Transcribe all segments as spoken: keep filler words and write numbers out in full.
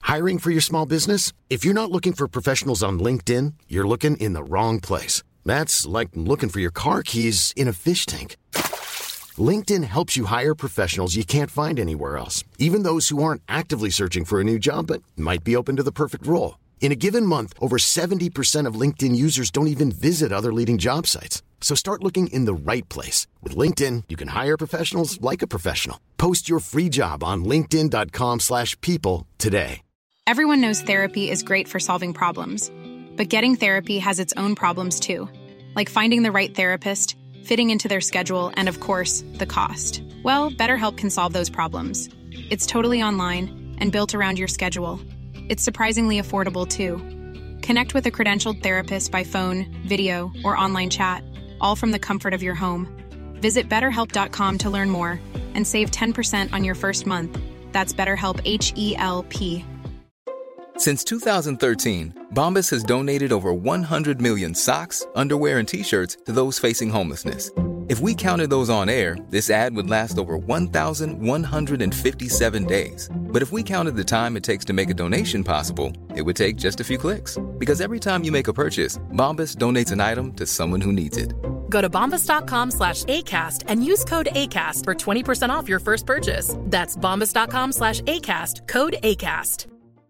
Hiring for your small business? If you're not looking for professionals on LinkedIn, you're looking in the wrong place. That's like looking for your car keys in a fish tank. LinkedIn helps you hire professionals you can't find anywhere else, even those who aren't actively searching for a new job but might be open to the perfect role. In a given month, over seventy percent of LinkedIn users don't even visit other leading job sites. So start looking in the right place. With LinkedIn, you can hire professionals like a professional. Post your free job on linkedin.com slash people today. Everyone knows therapy is great for solving problems, but getting therapy has its own problems too, like finding the right therapist, fitting into their schedule, and of course, the cost. Well, BetterHelp can solve those problems. It's totally online and built around your schedule. It's surprisingly affordable too. Connect with a credentialed therapist by phone, video, or online chat, all from the comfort of your home. Visit better help dot com to learn more and save ten percent on your first month. That's BetterHelp, H E L P. Since two thousand thirteen, Bombas has donated over one hundred million socks, underwear, and T-shirts to those facing homelessness. If we counted those on air, this ad would last over one thousand one hundred fifty-seven days. But if we counted the time it takes to make a donation possible, it would take just a few clicks. Because every time you make a purchase, Bombas donates an item to someone who needs it. Go to bombas.com slash ACAST and use code ACAST for twenty percent off your first purchase. That's bombas.com slash ACAST, code ACAST.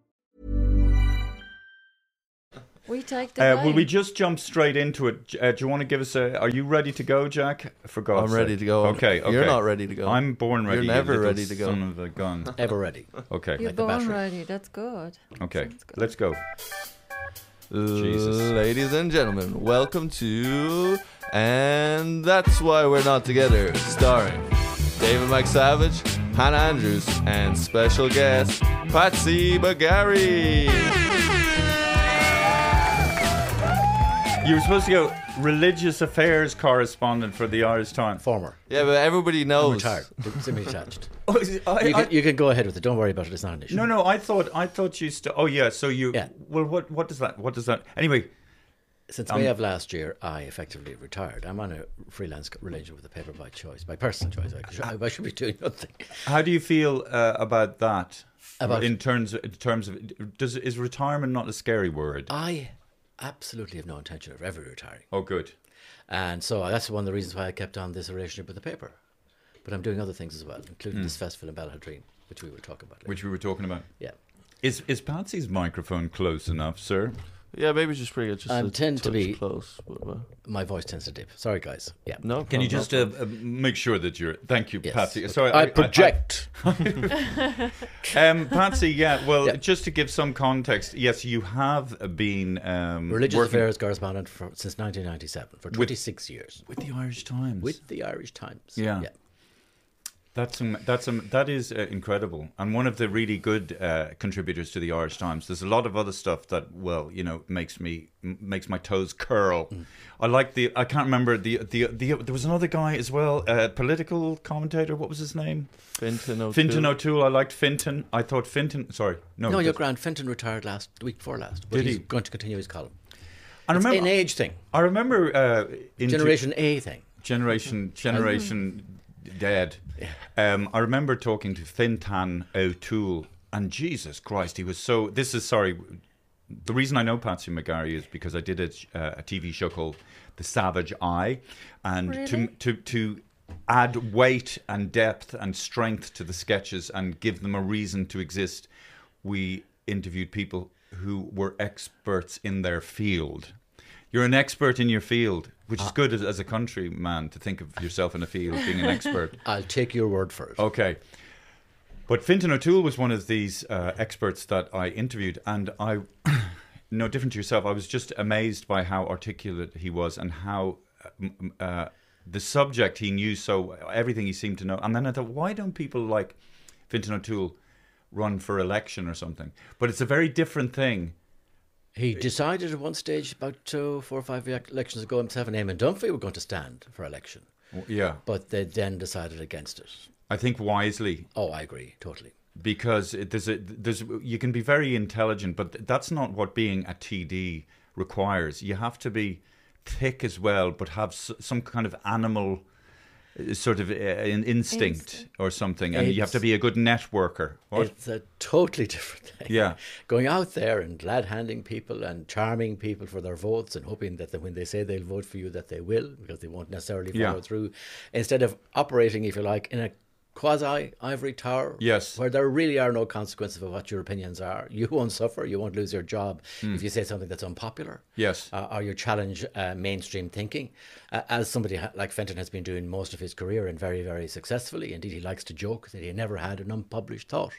We take the uh, will we just jump straight into it? Uh, do you want to give us a... Are you ready to go, Jack? For God's I'm ready sake. to go. Okay, okay. You're not ready to go. I'm born ready. You're never you ready to go. Son of a gun. Ever ready. Okay. You're Like the born battery. ready. That's good. Okay, Sounds good. let's go. Jesus. Ladies and gentlemen, welcome to And That's Why We're Not Together, starring David McSavage, Hannah Andrews, and special guest Patsy Bagari. You were supposed to go religious affairs correspondent for the Irish Times. Former. Yeah, but everybody I'm knows. retired. Semi-attached. Oh, is it- I- You I- can, you can go ahead with it. Don't worry about it. It's not an issue. No, no. I thought, I thought you. St- oh, yeah. So you. Yeah. Well, what, what does that? What does that? Anyway. Since Um, May of last year, I effectively retired. I'm on a freelance relationship with the paper by choice, by personal choice. I should, I should be doing nothing. How do you feel uh, about that? About- in terms, of, in terms of, does is retirement not a scary word? I absolutely have no intention of ever retiring. Oh, good. And so that's one of the reasons why I kept on this relationship with the paper. But I'm doing other things as well, including this festival in Ballahadreen, which we will talk about later. Which we were talking about. Yeah. Is is Patsy's microphone close enough, sir? Yeah, maybe just bring it just I a tend to touch be- close. But, uh, My voice tends to dip. Sorry, guys. Yeah. no, Can you problem, just no uh, problem. uh, make sure that you're... Thank you, Yes. Patsy. Okay. Sorry, I project. um, Patsy, yeah, well, Yeah. just to give some context, yes, you have been... Um, Religious working affairs correspondent for, since nineteen ninety-seven, for twenty-six years. with the Irish Times. With the Irish Times. Yeah. That's um, that's um, that is uh, incredible, and one of the really good uh, contributors to the Irish Times. There's a lot of other stuff that, well, you know, makes me m- makes my toes curl. Mm. I like the I can't remember the, the the there was another guy as well, a uh, political commentator. What was his name? Fintan O'Toole. Fintan O'Toole. I liked Fintan. I thought Fintan. Sorry, no, No, your that's- grand Fenton retired last the week before last. But Did he's he? going to continue his column. I It's remember an age thing. I remember uh, into- Generation A thing. Generation Generation Dead. Um, I remember talking to Fintan O'Toole, and Jesus Christ, he was so. This is sorry. The reason I know Patsy McGarry is because I did a, uh, a T V show called The Savage Eye, and Really? to to to add weight and depth and strength to the sketches and give them a reason to exist, we interviewed people who were experts in their field. You're an expert in your field, which is good as, as a countryman to think of yourself in a field being an expert. I'll take your word for it. Okay. But Fintan O'Toole was one of these uh, experts that I interviewed, and I, no different to yourself, I was just amazed by how articulate he was and how uh, uh, the subject he knew, so everything he seemed to know. And then I thought, why don't people like Fintan O'Toole run for election or something? But it's a very different thing. He decided at one stage, about uh, four or five elections ago, himself and Eamon Dunphy were going to stand for election. Yeah. But they then decided against it. I think wisely. Oh, I agree, totally. Because it, there's a, there's you can be very intelligent, but that's not what being a T D requires. You have to be thick as well, but have s- some kind of animal sort of uh, an instinct, Instinct. or something, and you have to be a good networker. What? It's a totally different thing. Yeah. Going out there and glad-handing people and charming people for their votes and hoping that when they say they'll vote for you, that they will, because they won't necessarily follow Yeah. through. Instead of operating, if you like, in a quasi-ivory tower, Yes. where there really are no consequences of what your opinions are. You won't suffer. You won't lose your job if you say something that's unpopular. Yes. Uh, or you challenge uh, mainstream thinking, uh, as somebody ha- like Fenton has been doing most of his career, and very, very successfully. Indeed, he likes to joke that he never had an unpublished thought.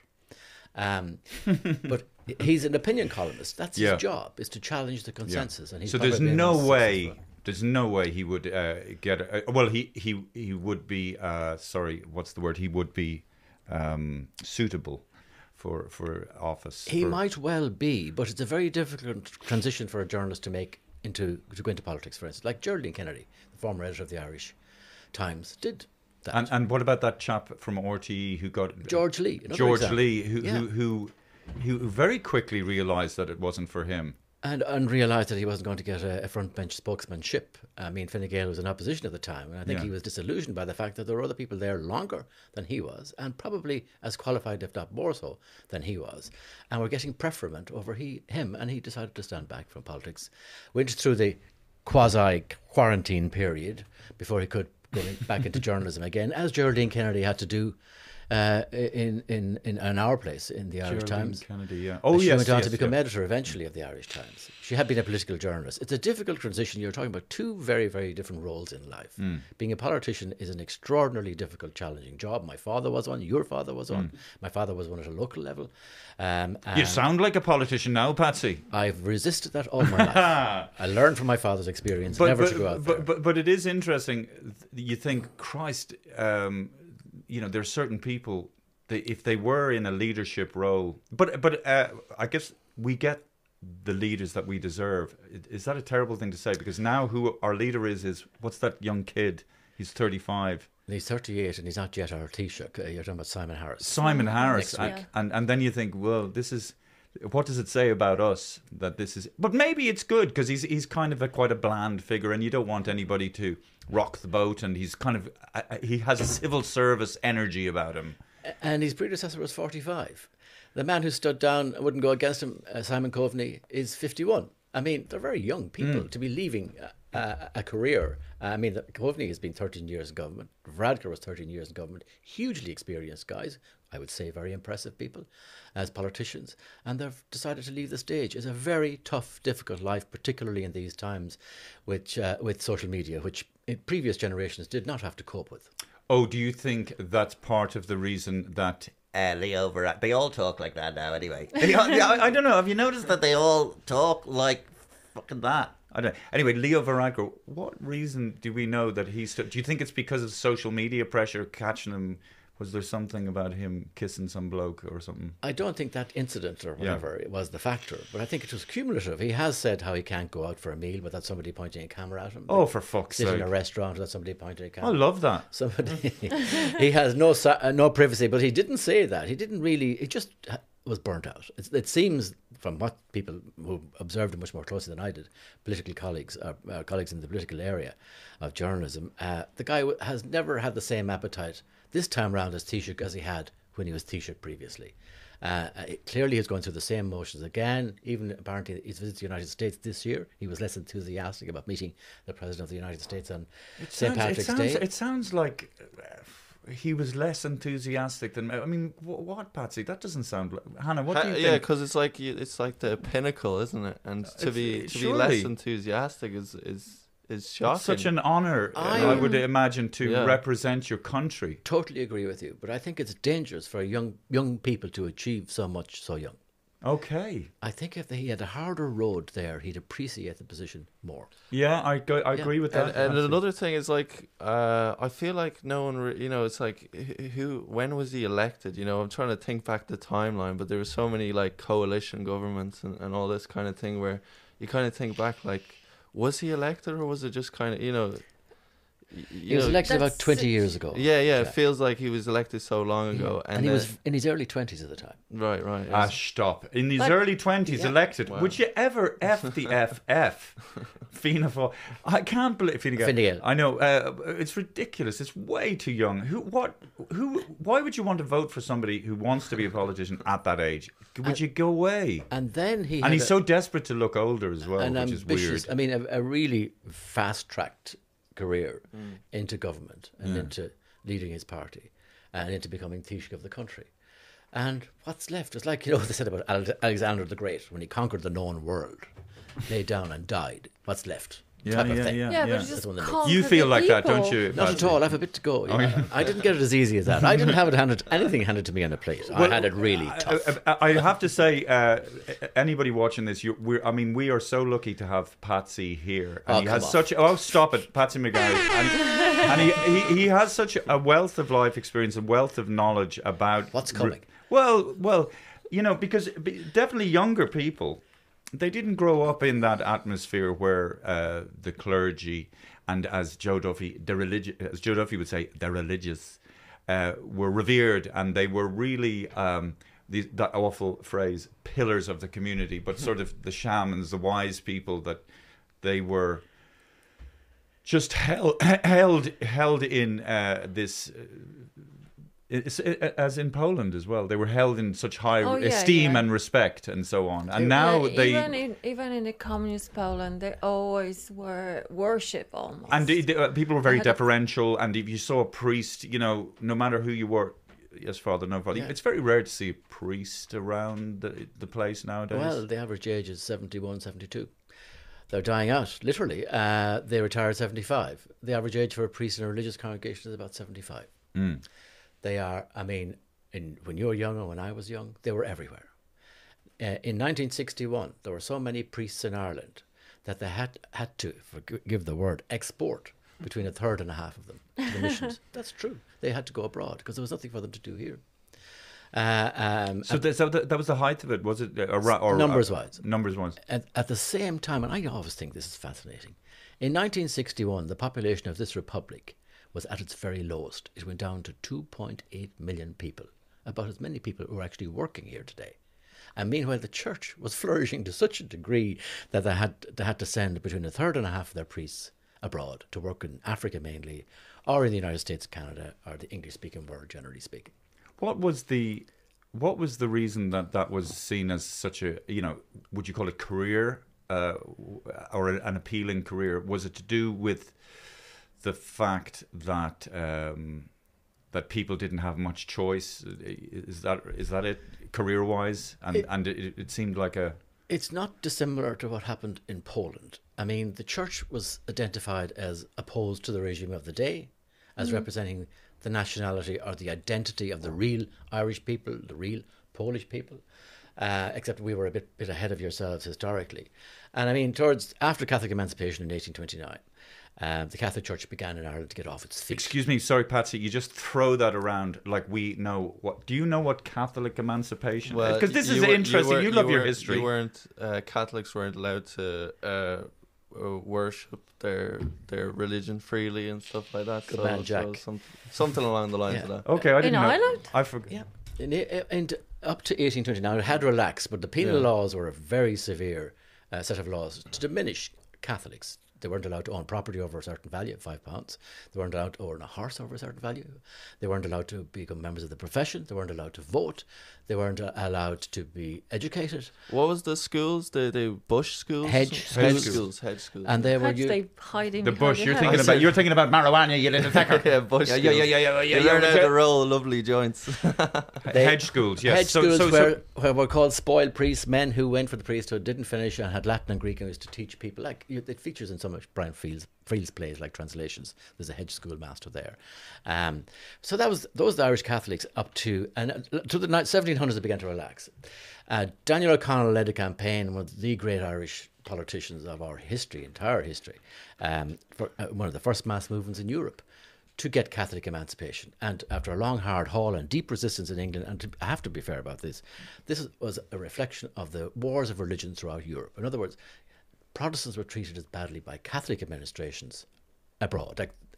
Um, but he's an opinion columnist. That's Yeah. his job, is to challenge the consensus. And he's So there's probably been no most way. successful. There's no way he would uh, get. A, well, he he he would be. Uh, sorry, what's the word? He would be um, suitable for for office. He for- might well be, but it's a very difficult transition for a journalist to make into to go into politics, for instance. Like Geraldine Kennedy, the former editor of the Irish Times, did that. And and what about that chap from R T E who got George Lee. another George example. Lee, who, Yeah. who who who very quickly realised that it wasn't for him. And, and realised that he wasn't going to get a, a front bench spokesmanship. I mean, Fine Gael was in opposition at the time, and I think Yeah. he was disillusioned by the fact that there were other people there longer than he was, and probably as qualified, if not more so, than he was, and were getting preferment over he him, and he decided to stand back from politics. Went through the quasi-quarantine period before he could go in, back into journalism again, as Geraldine Kennedy had to do uh, in, in, in, in our place in the Irish Geraldine Times. Kennedy, yeah. And Oh she yes, went on yes, to become yeah. editor eventually of the Irish Times. She had been a political journalist. It's a difficult transition. You're talking about two very, very different roles in life. Hmm. Being a politician is an extraordinarily difficult, challenging job. My father was one. Your father was one. My father was one at a local level. Um, Hmm. You and sound like a politician now, Patsy. I've resisted that all my life. I learned from my father's experience But never but, to go out but, there. but but it is interesting. You think, Christ, um, you know, there are certain people. They, if they were in a leadership role, but but uh, I guess we get the leaders that we deserve. Is that a terrible thing to say? Because now who our leader is is what's that young kid? He's thirty-five. He's thirty-eight and he's not yet our Taoiseach. Uh, You're talking about Simon Harris. Simon Harris, Next week. and, and and then you think, well, this is. What does it say about us that this is? But maybe it's good because he's he's kind of a quite a bland figure, and you don't want anybody to rock the boat. And he's kind of uh, he has a civil service energy about him. And his predecessor was forty-five. The man who stood down and wouldn't go against him, uh, Simon Coveney, is fifty-one. I mean, they're very young people to be leaving a, a, a career. I mean, the- Coveney has been thirteen years in government. Varadkar was thirteen years in government. Hugely experienced guys, I would say very impressive people as politicians. And they've decided to leave the stage. It's a very tough, difficult life, particularly in these times which, uh, with social media, which in previous generations did not have to cope with. Oh, do you think that's part of the reason that Uh, Leo Varadkar. They all talk like that now, anyway. They all- I, I don't know. Have you noticed that they all talk like fucking that? I don't. Anyway, Leo Varadkar. What reason do we know that he's? Do you think it's because of social media pressure catching him? Was there something about him kissing some bloke or something? I don't think that incident or whatever it was the factor, but I think it was cumulative. He has said how he can't go out for a meal without somebody pointing a camera at him. Oh, for fuck's Sit in sake! a restaurant without somebody pointing a I camera. love that. Somebody, he has no sa- uh, no privacy, but he didn't say that. He didn't really. He just ha- was burnt out. It's, it seems from what people who observed him much more closely than I did, political colleagues, uh, uh, colleagues in the political area of journalism, uh, the guy w- has never had the same appetite this time round as Taoiseach as he had when he was Taoiseach previously. Uh, it, clearly he's going through the same motions again. Even apparently he's visited the United States this year. He was less enthusiastic about meeting the President of the United States on It Saint sounds, Patrick's it sounds, Day. It sounds like uh, he was less enthusiastic than. I mean, what, what Patsy? That doesn't sound like Hannah. What do you Ha- think? yeah, because it's like you, it's like the pinnacle, isn't it? And to It's- be to surely. be less enthusiastic is is is shocking. It's such an honour, I- I would imagine, to Yeah. represent your country. Totally agree with you, but I think it's dangerous for young young people to achieve so much so young. Okay. I think if he had a harder road there, he'd appreciate the position more. Yeah, I go, I agree with that. And, and absolutely. another thing is like, uh, I feel like no one, re- you know, it's like wh- who, when was he elected? You know, I'm trying to think back the timeline, but there were so many like coalition governments and, and all this kind of thing where you kind of think back like, was he elected or was it just kind of, you know, He was elected about twenty years ago. Yeah, yeah. It Jack. feels like he was elected so long ago, and, and, he then, was in his early twenties at the time. right, right. Ah, yes. stop. In his But- early twenties, Yeah. elected. Wow. Would you ever F the F F? Fianna Fáil. I can't believe Fine Gael. Fine Gael. I know. Uh, it's ridiculous. It's way too young. Who? What? Who? Why would you want to vote for somebody who wants to be a politician at that age? Would you go away? And then he And had he's a- so desperate to look older as well, an which is ambitious, weird. I mean, a, a really fast-tracked career into government and into leading his party and into becoming Taoiseach of the country. And what's left? It's like, you know, what they said about Ale- Alexander the Great when he conquered the known world, lay down and died. What's left? Yeah, Type of yeah, thing. yeah, Yeah, yeah. but just one of the- conquer You feel the like that, don't people. you? Not at all. I have a bit to go. Yeah. I didn't get it as easy as that. I didn't have it handed anything handed to me on a plate. I had it really tough. I, I, I have to say, uh, anybody watching this, you, we're, I mean, we are so lucky to have Patsy here, and Oh, he come has on. such. Oh, stop it, Patsy McGarry, and, and he, he he has such a wealth of life experience, a wealth of knowledge about What's coming. Well, well, you know, because definitely younger people, they didn't grow up in that atmosphere where uh, the clergy and, as Joe Duffy, the religious, as Joe Duffy would say, the religious, uh, were revered, and they were really um, the, that awful phrase, pillars of the community, but sort of the shamans, the wise people that they were just held held held in uh, this. Uh, It's, it, as in Poland as well, they were held in such high Oh, yeah, esteem yeah. and respect, and so on. And now Yeah, they even in even in the communist Poland, they always were worship almost. and the, the, uh, people were very They had a- deferential. And if you saw a priest, you know, no matter who you were, yes, father, no father. Yeah. It's very rare to see a priest around the, the place nowadays. Well, the average age is seventy-one, seventy-two. They're dying out, literally. Uh, they retire at seventy-five. The average age for a priest in a religious congregation is about seventy-five. Mm. They are, I mean, in, when you were young or when I was young, they were everywhere. Uh, in nineteen sixty-one, there were so many priests in Ireland that they had had to, forgive the word, export between a third and a half of them to the missions. That's true. They had to go abroad because there was nothing for them to do here. Uh, um, So, that, so that, that was the height of it, was it? Or, or, Numbers-wise. Uh, numbers-wise. At, at the same time, and I always think this is fascinating, in nineteen sixty-one, the population of this republic was at its very lowest. It went down to two point eight million people, about as many people who are actually working here today. And meanwhile, the church was flourishing to such a degree that they had, they had to send between a third and a half of their priests abroad to work in Africa mainly, or in the United States, Canada, or the English-speaking world, generally speaking. What was the what was the reason that that was seen as such a, you know, would you call it career uh, or an appealing career? Was it to do with the fact that um, that people didn't have much choice? Is that is that it, career wise? And It- and it, it seemed like a It's not dissimilar to what happened in Poland. I mean, the church was identified as opposed to the regime of the day, as representing the nationality or the identity of the real Irish people, the real Polish people, uh, except we were a bit, bit ahead of yourselves historically. And I mean, towards after Catholic emancipation in eighteen twenty-nine, um, the Catholic Church began in Ireland to get off its feet. Excuse me, sorry, Patsy. You just throw that around like we know what. Do you know what Catholic emancipation? Well, Because this you is were- interesting. were- You, love your weren't- history. You weren't uh, Catholics weren't allowed to uh, uh, worship their their religion freely and stuff like that. Good so, man, so Jack. some, something along the lines Yeah. of that. Okay, I didn't know. Ireland? I forgot. Yeah, and, and up to eighteen twenty-nine, it had relaxed, but the penal Yeah. laws were a very severe uh, set of laws to diminish Catholics. They weren't allowed to own property over a certain value, five pounds. They weren't allowed to own a horse over a certain value. They weren't allowed to become members of the profession. They weren't allowed to vote. They weren't uh, allowed to be educated. What was the schools? The the bush schools, Hedge hedge schools. schools, hedge schools. And they were Had you, they hiding The behind bush. the You're house? thinking I about. said- You're thinking about marijuana. You little fecker. yeah, bush Yeah, schools. yeah, yeah, yeah, yeah, yeah, They yeah, learn how yeah. to roll lovely joints. They- Hedge schools. Yes. hedge So- schools so- so- where, where were called spoiled priests, men who went for the priesthood, didn't finish, and had Latin and Greek and used to teach people. Like you, it features in so much Brian Fields, Fields plays like translations. There's a hedge school master there. Um, so that was those are the Irish Catholics up to and uh, to the seventeen hundreds they began to relax. Uh, Daniel O'Connell led a campaign, one of the great Irish politicians of our history, entire history, um, for uh, one of the first mass movements in Europe, to get Catholic emancipation. And after a long, hard haul and deep resistance in England, and to, I have to be fair about this, this was a reflection of the wars of religion throughout Europe. In other words, Protestants were treated as badly by Catholic administrations abroad. Like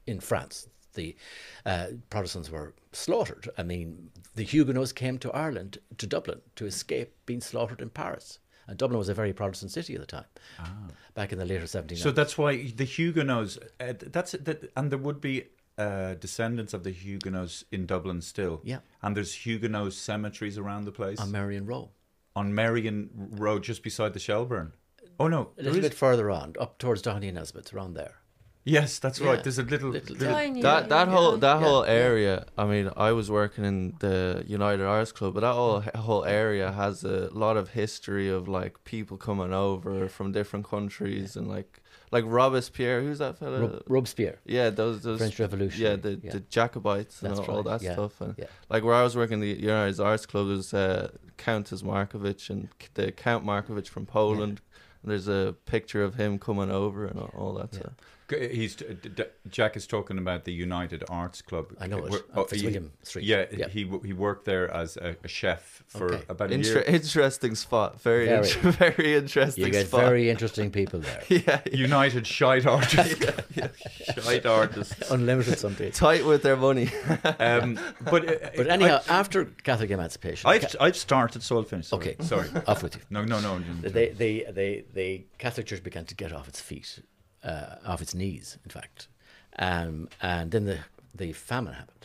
in France, the uh, Protestants were slaughtered. I mean, the Huguenots came to Ireland, to Dublin, to escape being slaughtered in Paris. And Dublin was a very Protestant city at the time, ah. back in the later seventeen hundreds. So that's why the Huguenots, uh, that's that, and there would be uh, descendants of the Huguenots in Dublin still. Yeah. And there's Huguenot cemeteries around the place. On Marion Row. On Marion Road, just beside the Shelburne. Oh, no. A little bit further on, up towards Dohney and Nesbitt, around there. Yes, that's Yeah. right. There's a little, Little- little Tiny, That that yeah. whole that Yeah, whole yeah. area. I mean, I was working in the United Arts Club, but that whole whole area has a lot of history of like people coming over from different countries and like like Robespierre. Who's that fella? Rob- Robespierre. Yeah, those those French Revolution. Yeah, the, Yeah. the Jacobites and That's all, all right, that yeah, stuff. And yeah. like where I was working, the United Arts Club, was uh, Countess Markovich and the Count Markovich from Poland. And there's a picture of him coming over and all, all that Yeah. stuff. He's D- D- Jack is talking about the United Arts Club. I know it, Where- on oh, he- Fitzwilliam Street. Yeah, Yeah. he w- he worked there as a, a chef for Okay. about a Inter- year. interesting spot. Very, Very. int- very interesting You get spot. very interesting people there. yeah, United Shite Artists. yeah. Shite Artists. Unlimited some days. Tight with their money. Um, but uh, But anyhow, after Catholic emancipation, I've, Ca- I've started, so I'll finish. Sorry. okay, Sorry. off with you. No, no, no. They, they, they, the Catholic Church began to get off its feet, uh, off its knees, in fact, um, and then the the famine happened,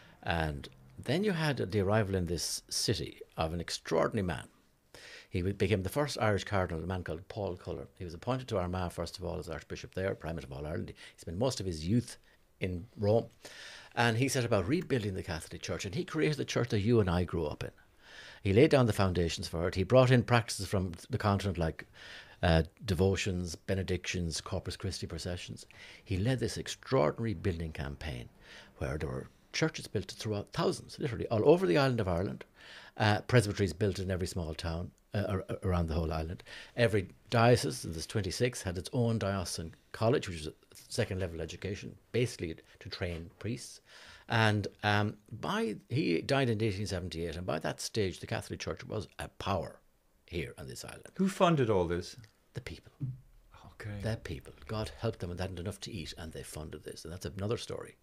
and then you had the arrival in this city of an extraordinary man. He became the first Irish cardinal, a man called Paul Cullen. He was appointed to Armagh first of all as Archbishop there, Primate of all Ireland. He spent most of his youth in Rome, and he set about rebuilding the Catholic Church, and he created the church that you and I grew up in. He laid down the foundations for it. He brought in practices from the continent like uh, devotions, benedictions, Corpus Christi processions. He led this extraordinary building campaign where there were churches built throughout, thousands, literally, all over the island of Ireland. Uh, presbyteries built in every small town uh, ar- around the whole island. Every diocese, and there's twenty-six, had its own diocesan college, which was a second level education, basically to train priests. And um, by he died in eighteen seventy-eight, and by that stage, the Catholic Church was a power here on this island. Who funded all this? The people, Okay. the people. God helped them, and they hadn't enough to eat, and they funded this, and that's another story.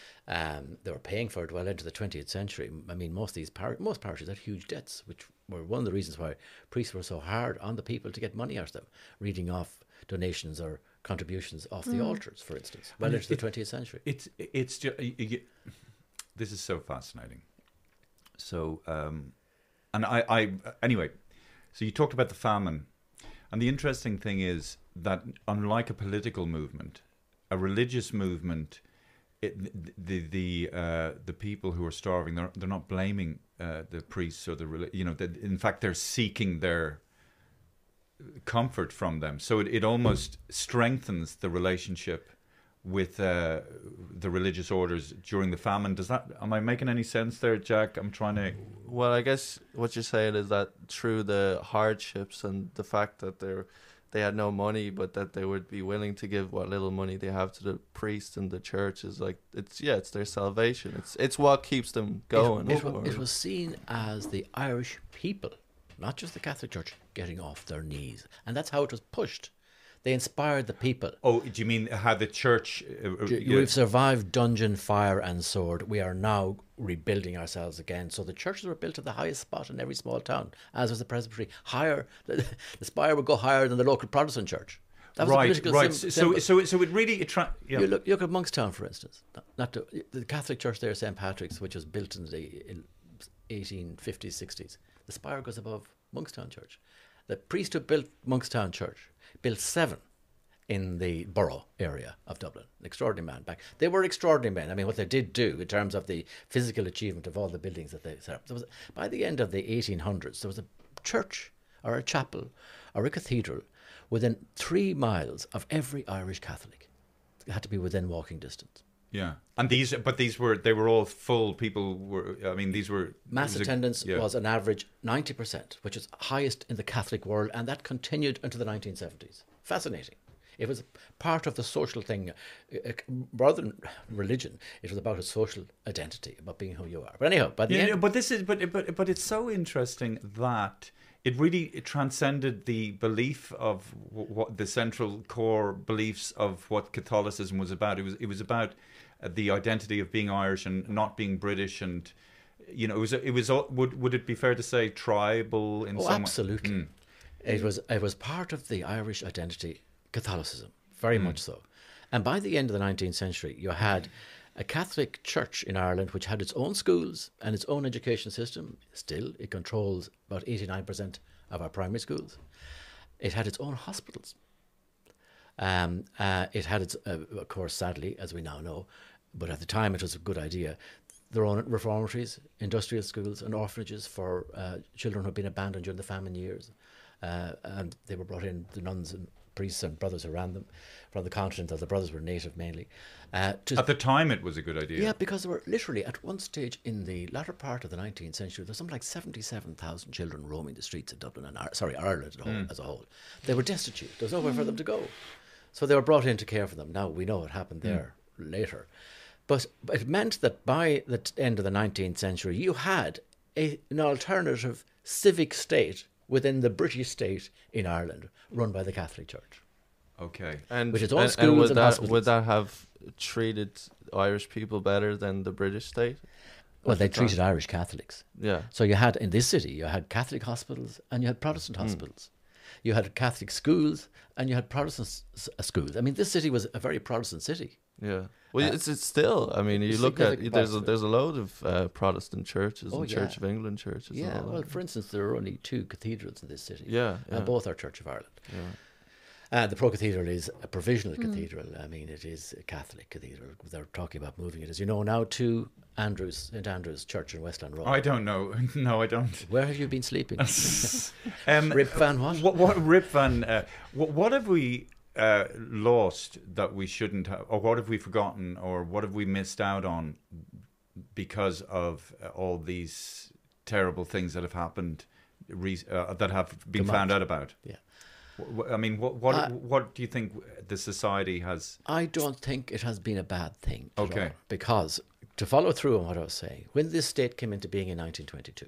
Um, they were paying for it well into the twentieth century. I mean, most of these par- most parishes had huge debts, which were one of the reasons why priests were so hard on the people to get money out of them, reading off donations or contributions off the altars, for instance, well And into the it- twentieth century. It's it's just this is so fascinating. So um, and I, I anyway. So you talked about the famine, and the interesting thing is that unlike a political movement, a religious movement, it, the the uh, the people who are starving, they're they're not blaming uh, the priests or the reli- you know. The, in fact, they're seeking their comfort from them. So it, it almost strengthens the relationship with uh, the religious orders during the famine. Does that, am I making any sense there, Jack? I'm trying to... Well, I guess what you're saying is that through the hardships and the fact that they're they had no money, but that they would be willing to give what little money they have to the priests and the churches, like it's yeah, it's their salvation. It's it's what keeps them going. It, it, wa- forward. it was seen as the Irish people, not just the Catholic Church, getting off their knees, and that's how it was pushed. They inspired the people. Oh, do you mean how the church... Uh, uh, yeah. We've survived dungeon, fire, and sword. We are now rebuilding ourselves again. So the churches were built at the highest spot in every small town, as was the presbytery. Higher, the, the spire would go higher than the local Protestant church. That was right, the political right. sim- so, symbol. so, so it really... It tra- yeah. You look, you look at Monkstown, for instance. Not, not to, the Catholic church there, Saint Patrick's, which was built in the in eighteen fifties, sixties. The spire goes above Monkstown Church. The priest who built Monkstown Church built seven in the borough area of Dublin. An extraordinary man back. They were extraordinary men. I mean, what they did do in terms of the physical achievement of all the buildings that they set up. There was, by the end of the eighteen hundreds, there was a church or a chapel or a cathedral within three miles of every Irish Catholic. It had to be within walking distance. Yeah, and these, but these were, they were all full. People were, I mean, these were... Mass it was a- attendance yeah. was an average ninety percent, which is highest in the Catholic world, and that continued into the nineteen seventies. Fascinating. It was part of the social thing. Uh, uh, rather than religion, it was about a social identity, about being who you are. But anyhow, by the Yeah, end... no, but this is, but but but it's so interesting that it really it transcended the belief of w- what the central core beliefs of what Catholicism was about. It was it was about uh, the identity of being Irish and not being British, and you know, it was it was would would it be fair to say tribal in oh, some absolutely. way? Mm. It was it was part of the Irish identity, Catholicism, very mm. much so. And by the end of the nineteenth century, you had a Catholic church in Ireland which had its own schools and its own education system. Still, it controls about eighty-nine percent of our primary schools. It had its own hospitals. Um, uh, it had its, uh, of course, sadly, as we now know, but at the time it was a good idea, their own reformatories, industrial schools and orphanages for uh, children who had been abandoned during the famine years. Uh, and they were brought in, the nuns and priests and brothers who ran them from the continent, as the brothers were native mainly. Uh, to, at the time it was a good idea. Yeah, because there were literally, at one stage in the latter part of the nineteenth century, there was something like seventy-seven thousand children roaming the streets of Dublin and, sorry, Ireland as a whole. Mm. As a whole. They were destitute. There was nowhere mm. for them to go. So they were brought in to care for them. Now, we know what happened there mm. later. But, but it meant that by the t- end of the nineteenth century, you had a, an alternative civic state within the British state in Ireland, run by the Catholic Church. Okay. And, with its own and, schools and, would and that, hospitals. Would that have treated Irish people better than the British state? Well, they treated Irish Catholics. Yeah. So you had, in this city, you had Catholic hospitals and you had Protestant mm. hospitals. You had Catholic schools and you had Protestant s- schools. I mean, this city was a very Protestant city. Yeah. Well, uh, it's it's still. I mean, you look at there's a, there's a load of uh, Protestant churches oh, and yeah. Church of England churches. Yeah. And all well, that. for instance, there are only two cathedrals in this city. Yeah. yeah. Uh, both are Church of Ireland. Yeah. Uh, the Pro Cathedral is a provisional mm. cathedral. I mean, it is a Catholic cathedral. They're talking about moving it, as you know, now to Andrews, Saint Andrews Church in Westland Road. I don't know. No, I don't. Where have you been sleeping? um, Rip Van what? What, what Rip Van, uh, what, what have we uh, lost that we shouldn't have, or what have we forgotten, or what have we missed out on because of uh, all these terrible things that have happened, re- uh, that have been Come found out. out about? Yeah. I mean, what what uh, what do you think the society has? I don't think it has been a bad thing. Okay. All, because to follow through on what I was saying, when this state came into being in nineteen twenty-two,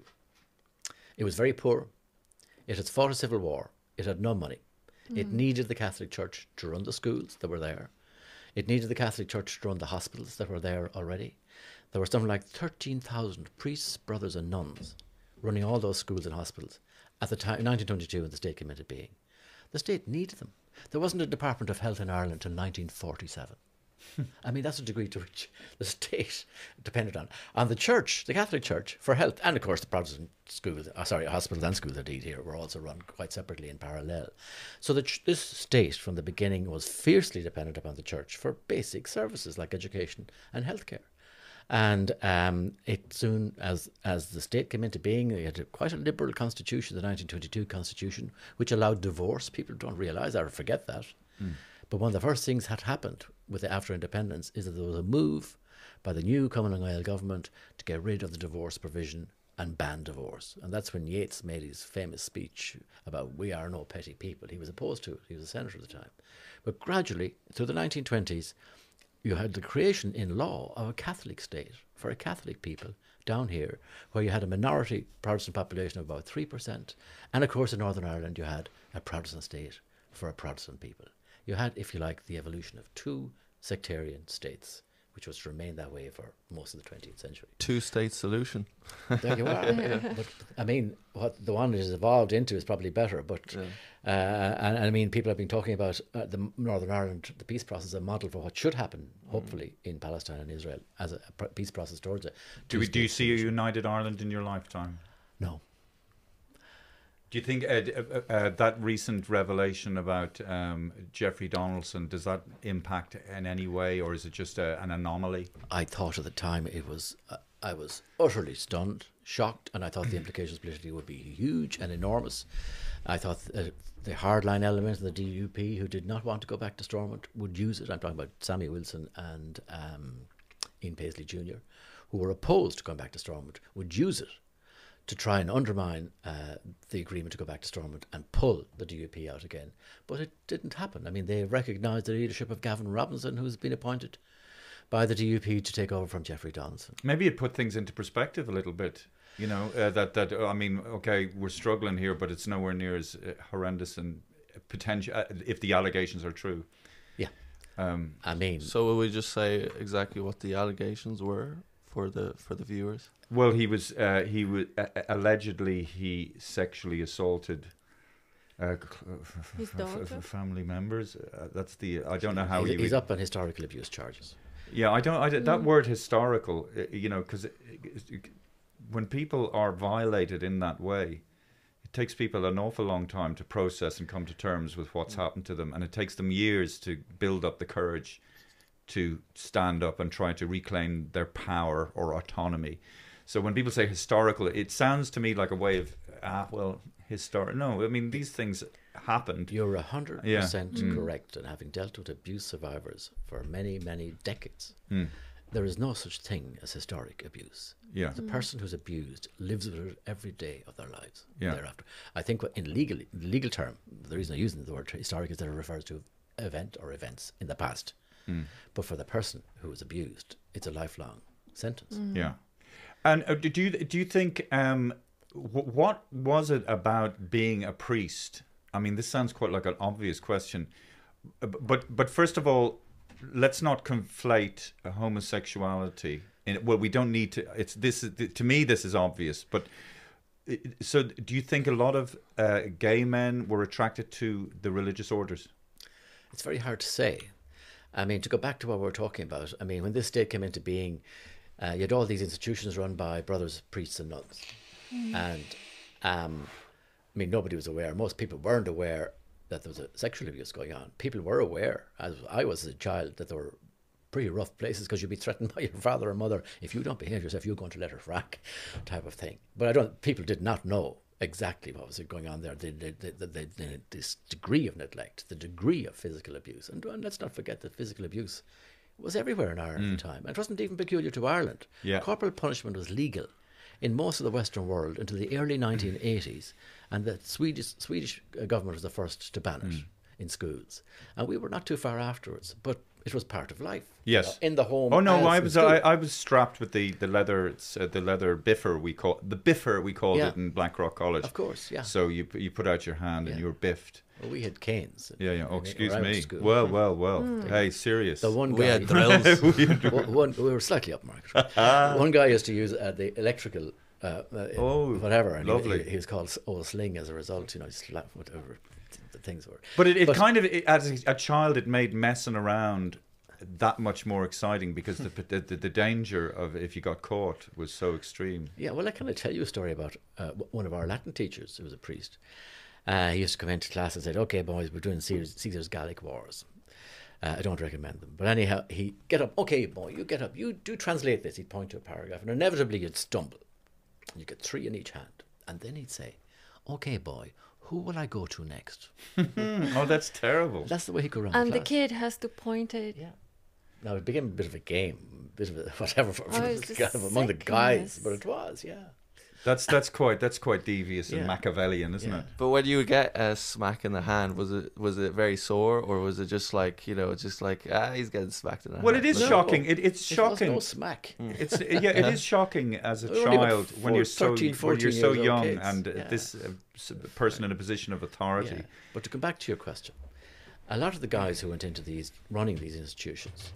it was very poor. It had fought a civil war. It had no money. Mm. It needed the Catholic Church to run the schools that were there. It needed the Catholic Church to run the hospitals that were there already. There were something like thirteen thousand priests, brothers, and nuns running all those schools and hospitals at the time, in nineteen twenty-two, when the state came into being. The state needed them. There wasn't a Department of Health in Ireland until nineteen forty-seven. I mean, that's a degree to which the state depended on. On the church, the Catholic Church, for health, and of course the Protestant schools, uh, sorry, hospitals and schools indeed here were also run quite separately in parallel. So the ch- this state from the beginning was fiercely dependent upon the church for basic services like education and healthcare. And um, it soon, as as the state came into being, it had a, quite a liberal constitution, the nineteen twenty-two constitution, which allowed divorce. People don't realise or forget that. Mm. But one of the first things that happened with the after independence is that there was a move by the new Cumann Gael government to get rid of the divorce provision and ban divorce. And that's when Yeats made his famous speech about "we are no petty people." He was opposed to it. He was a senator at the time. But gradually, through the nineteen twenties, you had the creation in law of a Catholic state for a Catholic people down here, where you had a minority Protestant population of about three percent. And of course in Northern Ireland you had a Protestant state for a Protestant people. You had, if you like, the evolution of two sectarian states, which was to remain that way for most of the twentieth century. Two-state solution. There you are. But I mean, what the one it has evolved into is probably better. But yeah. uh, and, and I mean, people have been talking about uh, the Northern Ireland, the peace process, a model for what should happen, hopefully, mm. in Palestine and Israel as a, a peace process towards it. Do we, do you see a united Ireland in your lifetime? No. Do you think uh, uh, uh, that recent revelation about um, Jeffrey Donaldson, does that impact in any way, or is it just a, an anomaly? I thought at the time it was, uh, I was utterly stunned, shocked, and I thought the implications politically would be huge and enormous. I thought uh, the hardline element of the D U P, who did not want to go back to Stormont, would use it. I'm talking about Sammy Wilson and um, Ian Paisley Junior, who were opposed to going back to Stormont, would use it to try and undermine uh, the agreement to go back to Stormont and pull the D U P out again. But it didn't happen. I mean, they recognised the leadership of Gavin Robinson, who's been appointed by the D U P to take over from Jeffrey Donaldson. Maybe it put things into perspective a little bit. You know, uh, that, that I mean, okay, we're struggling here, but it's nowhere near as uh, horrendous and potential, uh, if the allegations are true. Yeah. Um, I mean, So will we just say exactly what the allegations were for the for the viewers? well, he was uh, he was uh, allegedly he sexually assaulted uh, His daughter? family members. Uh, that's the I don't know how he's, you he's would, up on historical abuse charges. Yeah, I don't. I, don't- that word historical, uh, you know, because when people are violated in that way, it takes people an awful long time to process and come to terms with what's happened to them, and it takes them years to build up the courage to stand up and try to reclaim their power or autonomy. So when people say historical, it sounds to me like a way of ah, well, historic. No, I mean these things happened. You're one hundred percent Yeah. Mm. correct. And having dealt with abuse survivors for many, many decades, Mm. there is no such thing as historic abuse. Yeah. The person who's abused lives with it every day of their lives Yeah. thereafter. I think what- in legal, in legal term, the reason I'm using the word historic is that it refers to event or events in the past. Mm. But for the person who was abused, it's a lifelong sentence. Yeah. And uh, do you do you think um, w- what was it about being a priest? I mean, this sounds quite like an obvious question, uh, but but first of all, let's not conflate uh, homosexuality. In, well, we don't need to. It's this is, to me. This is obvious, but uh, so do you think a lot of uh, gay men were attracted to the religious orders? It's very hard to say. I mean, to go back to what we were talking about, I mean, when this state came into being, uh, you had all these institutions run by brothers, priests and nuns. And, um, I mean, nobody was aware. Most people weren't aware that there was a sexual abuse going on. People were aware, as I was as a child, that there were pretty rough places because you'd be threatened by your father or mother. If you don't behave yourself, you're going to let her frack, type of thing. But I don't, people did not know exactly what was going on there, the, the, the, the, the, this degree of neglect, the degree of physical abuse. And, and let's not forget that physical abuse was everywhere in Ireland at the time. And it wasn't even peculiar to Ireland. Yeah. Corporal punishment was legal in most of the Western world until the early nineteen eighties, and the Swedish, Swedish government was the first to ban it in schools. And we were not too far afterwards, but it was part of life. Yes. You know, in the home. Oh no, as I in was school. I, I was strapped with the the leather it's, uh, the leather biffer we call the biffer we called Yeah. it in Blackrock College. Of course, yeah. So you you put out your hand and Yeah. you were biffed. Well, we had canes. Yeah, yeah. Oh, in- excuse where I went me. to school. Well, well, well. Hey, serious. The one We guy, had drills. one, one, we were slightly upmarket. One guy used to use uh, the electrical, uh, uh, Oh, whatever, and he- lovely. He, he was called Old Sling as a result. You know, slap whatever the things were. But it, it kind of it, as a, a child, it made messing around that much more exciting because the, the the the danger of if you got caught was so extreme. Yeah, well, I can I tell you a story about uh, w- one of our Latin teachers who was a priest. Uh, he used to come into class and said, "Okay, boys, we're doing Caesar's, Caesar's Gallic Wars. Uh, I don't recommend them, but anyhow, he get up. Okay, boy, you get up. You do translate this." He'd point to a paragraph, and inevitably you'd stumble. You get three in each hand, and then he'd say, "Okay, boy, who will I go to next?" Oh, that's terrible. That's the way he could run And the the class. kid has to point it. Yeah. Now it became a bit of a game, a bit of a whatever for, for Oh, it's kind the of among the guys, sickness. but it was, yeah. That's that's quite that's quite devious and Yeah. Machiavellian, isn't Yeah. it? But when you get a smack in the hand, was it was it very sore, or was it just like, you know, just like ah, he's getting smacked in the Well, hand? it is No. shocking. It, it's It was shocking. no smack. It's yeah, it is shocking as a We were only about child when four- you're so thirteen, when fourteen you're so years old young kids. and uh, Yeah. this uh, s- person in a position of authority. Yeah. But to come back to your question, a lot of the guys who went into these, running these institutions,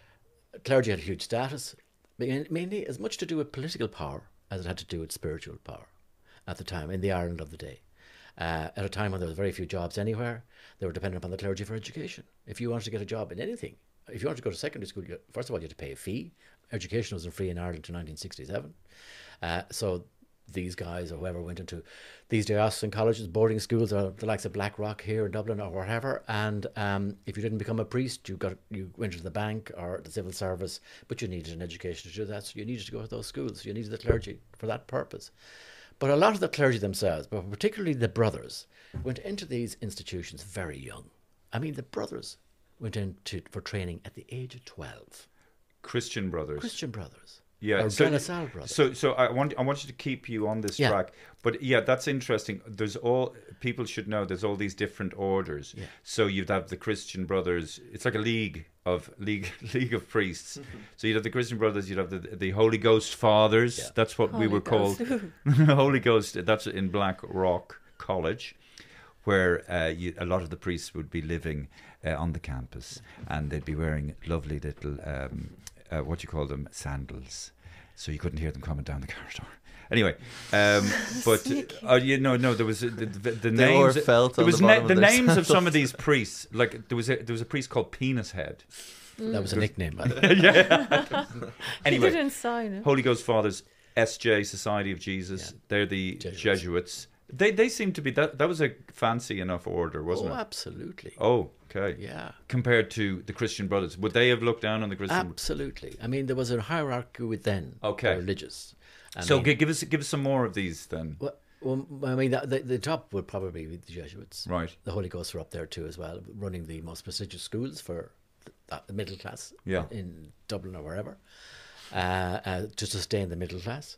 clergy had a huge status, main- mainly as much to do with political power as it had to do with spiritual power at the time, in the Ireland of the day. Uh, at a time when there was very few jobs anywhere, they were dependent upon the clergy for education. If you wanted to get a job in anything, if you wanted to go to secondary school, you, first of all, you had to pay a fee. Education wasn't free in Ireland until nineteen sixty-seven. Uh, so these guys or whoever went into these diocesan colleges, boarding schools, or the likes of Blackrock here in Dublin or whatever. And um, if you didn't become a priest, you got you went to the bank or the civil service, but you needed an education to do that. So you needed to go to those schools. You needed the clergy for that purpose. But a lot of the clergy themselves, but particularly the brothers, went into these institutions very young. I mean, the brothers went into for training at the age of twelve. Christian brothers. Christian brothers. Yeah, Or so, De La Salle brothers. so so I want I want you to keep you on this Yeah. track, but yeah, that's interesting. There's all people should know. There's all these different orders. Yeah. So you'd have the Christian brothers. It's like a league of league league of priests. So you'd have the Christian brothers. You'd have the the Holy Ghost fathers. Yeah. That's what we Holy were Ghost. called. Holy Ghost. That's in Black Rock College. where uh, you, a lot of the priests would be living uh, on the campus, and they'd be wearing lovely little, um, uh, what do you call them, sandals, so you couldn't hear them coming down the corridor. Anyway, um, but uh, you know, no, there was uh, the, the, the They names. wore felt There on was the bottom the of their names of some sandals. of these priests. Like there was a, there was a priest called Penis Head. That was a nickname, by the way. yeah. Anyway, He didn't sign it. Holy Ghost Fathers, S J Society of Jesus. Yeah. They're the Jesuits. Jesuits. They they seem to be that. That was a fancy enough order, wasn't Oh, it? absolutely. Oh, okay. Yeah. Compared to the Christian Brothers, would they have looked down on the Christian? Absolutely. I mean, there was a hierarchy within Okay. the religious. I so mean, gi- give us give us some more of these then. well, well, I mean, the, the, the top would probably be the Jesuits. Right. The Holy Ghosts were up there too as well, running the most prestigious schools for the, the middle class Yeah. in Dublin or wherever, uh, uh, to sustain the middle class.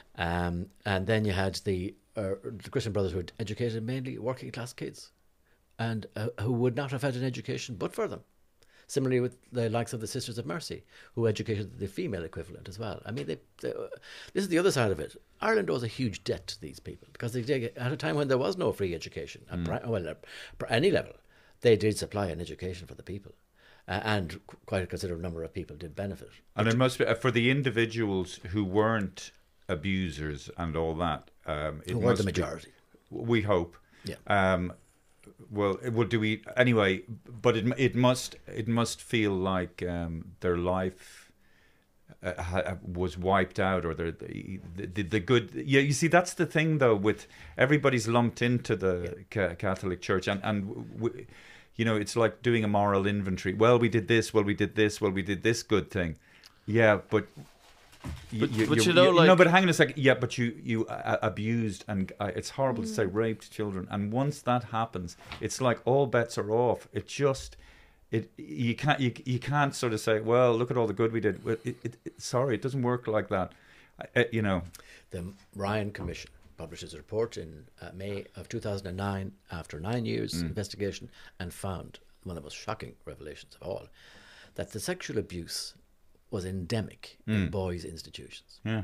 Um, and then you had the, uh, the Christian Brothers who had educated mainly working class kids and uh, who would not have had an education but for them. Similarly with the likes of the Sisters of Mercy, who educated the female equivalent as well. I mean, they, they, uh, this is the other side of it. Ireland owes a huge debt to these people because they did, at a time when there was no free education, at pri- well, at any level, they did supply an education for the people. Uh, and qu- quite a considerable number of people did benefit. And it must be uh, for the individuals who weren't abusers and all that. Um, it Who were the must be- majority. we hope. Yeah. Um, well, it- well, do we anyway? But it it must it must feel like um, their life uh, ha, was wiped out, or their, the, the the good. Yeah, you see, that's the thing though. With everybody's lumped into the ca- Catholic Church, and and we, you know, it's like doing a moral inventory. Well, we did this. Well, we did this. Well, we did this good thing. Yeah, but. But- but you know, like- no, but hang on a second. Yeah, but you you uh, abused, and uh, it's horrible to say raped children. And once that happens, it's like all bets are off. It just it you can't you, you can't sort of say, well, look at all the good we did. Well, It, it, it, sorry, it doesn't work like that. Uh, you know. The Ryan Commission publishes a report in uh, May of two thousand nine after nine years investigation and found one of the most shocking revelations of all, that the sexual abuse was endemic in boys' institutions. Yeah.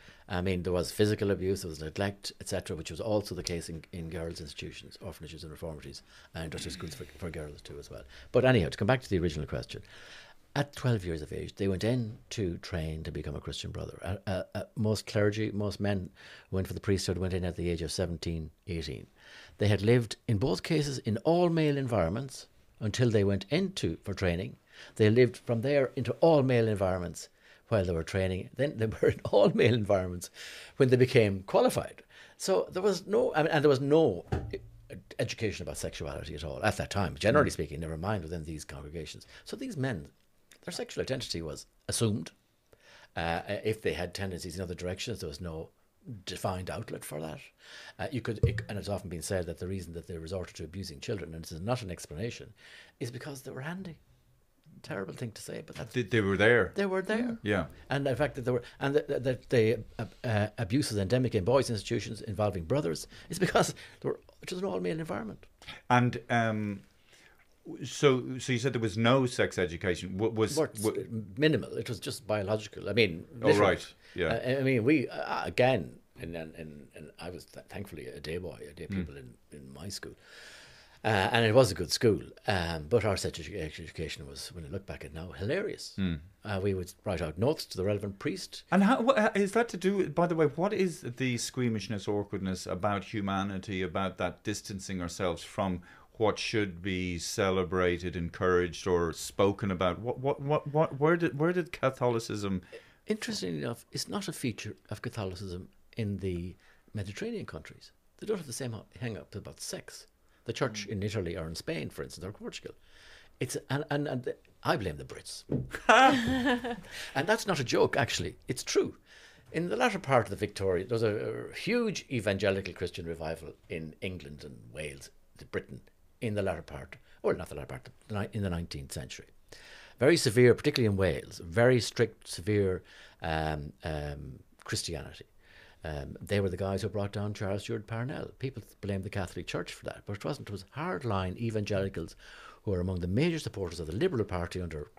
I mean, there was physical abuse, there was neglect, et cetera, which was also the case in, in girls' institutions, orphanages and reformatories, and industrial schools for, for girls too as well. But anyhow, to come back to the original question, at twelve years of age, they went in to train to become a Christian brother. Uh, uh, uh, most clergy, most men who went for the priesthood went in at the age of seventeen, eighteen. They had lived, in both cases, in all-male environments until they went into for training. They lived from there into all-male environments while they were training. Then they were in all-male environments when they became qualified. So there was no, I mean, and there was no education about sexuality at all at that time, generally speaking, never mind within these congregations. So these men, their sexual identity was assumed. Uh, if they had tendencies in other directions, there was no defined outlet for that. Uh, you could, it, and it's often been said that the reason that they resorted to abusing children, and this is not an explanation, is because they were handy. Terrible thing to say, but that's, They, they were there. they were there. Yeah. And the fact that there were, and that the, the uh, uh, abuse is endemic in boys' institutions involving brothers is because there were, it was an all-male environment. And um, so so you said there was no sex education. What was? But what, minimal. It was just biological. I mean, Oh, literally. right. Yeah. Uh, I mean, we uh, again, and and and and I was th- thankfully a day boy, a day pupil in, in my school, uh, and it was a good school. Um, but our sex edu- education was, when I look back at it now, hilarious. Uh, we would write out notes to the relevant priest. And how what, is that to do with, by the way, what is the squeamishness, awkwardness about humanity, about that distancing ourselves from what should be celebrated, encouraged, or spoken about? What, what, what, what where did where did Catholicism? Interestingly enough, it's not a feature of Catholicism in the Mediterranean countries. They don't have the same hang up about sex. The church in Italy or in Spain, for instance, or Portugal. It's and, and, and the, I blame the Brits. And that's not a joke, actually. It's true. In the latter part of the Victoria, there was a, a huge evangelical Christian revival in England and Wales, Britain, in the latter part, or not the latter part, the ni- in the nineteenth century. Very severe, particularly in Wales, very strict, severe um, um, Christianity. Um, they were the guys who brought down Charles Stewart Parnell. People blamed the Catholic Church for that, but it wasn't. It was hardline evangelicals who were among the major supporters of the Liberal Party under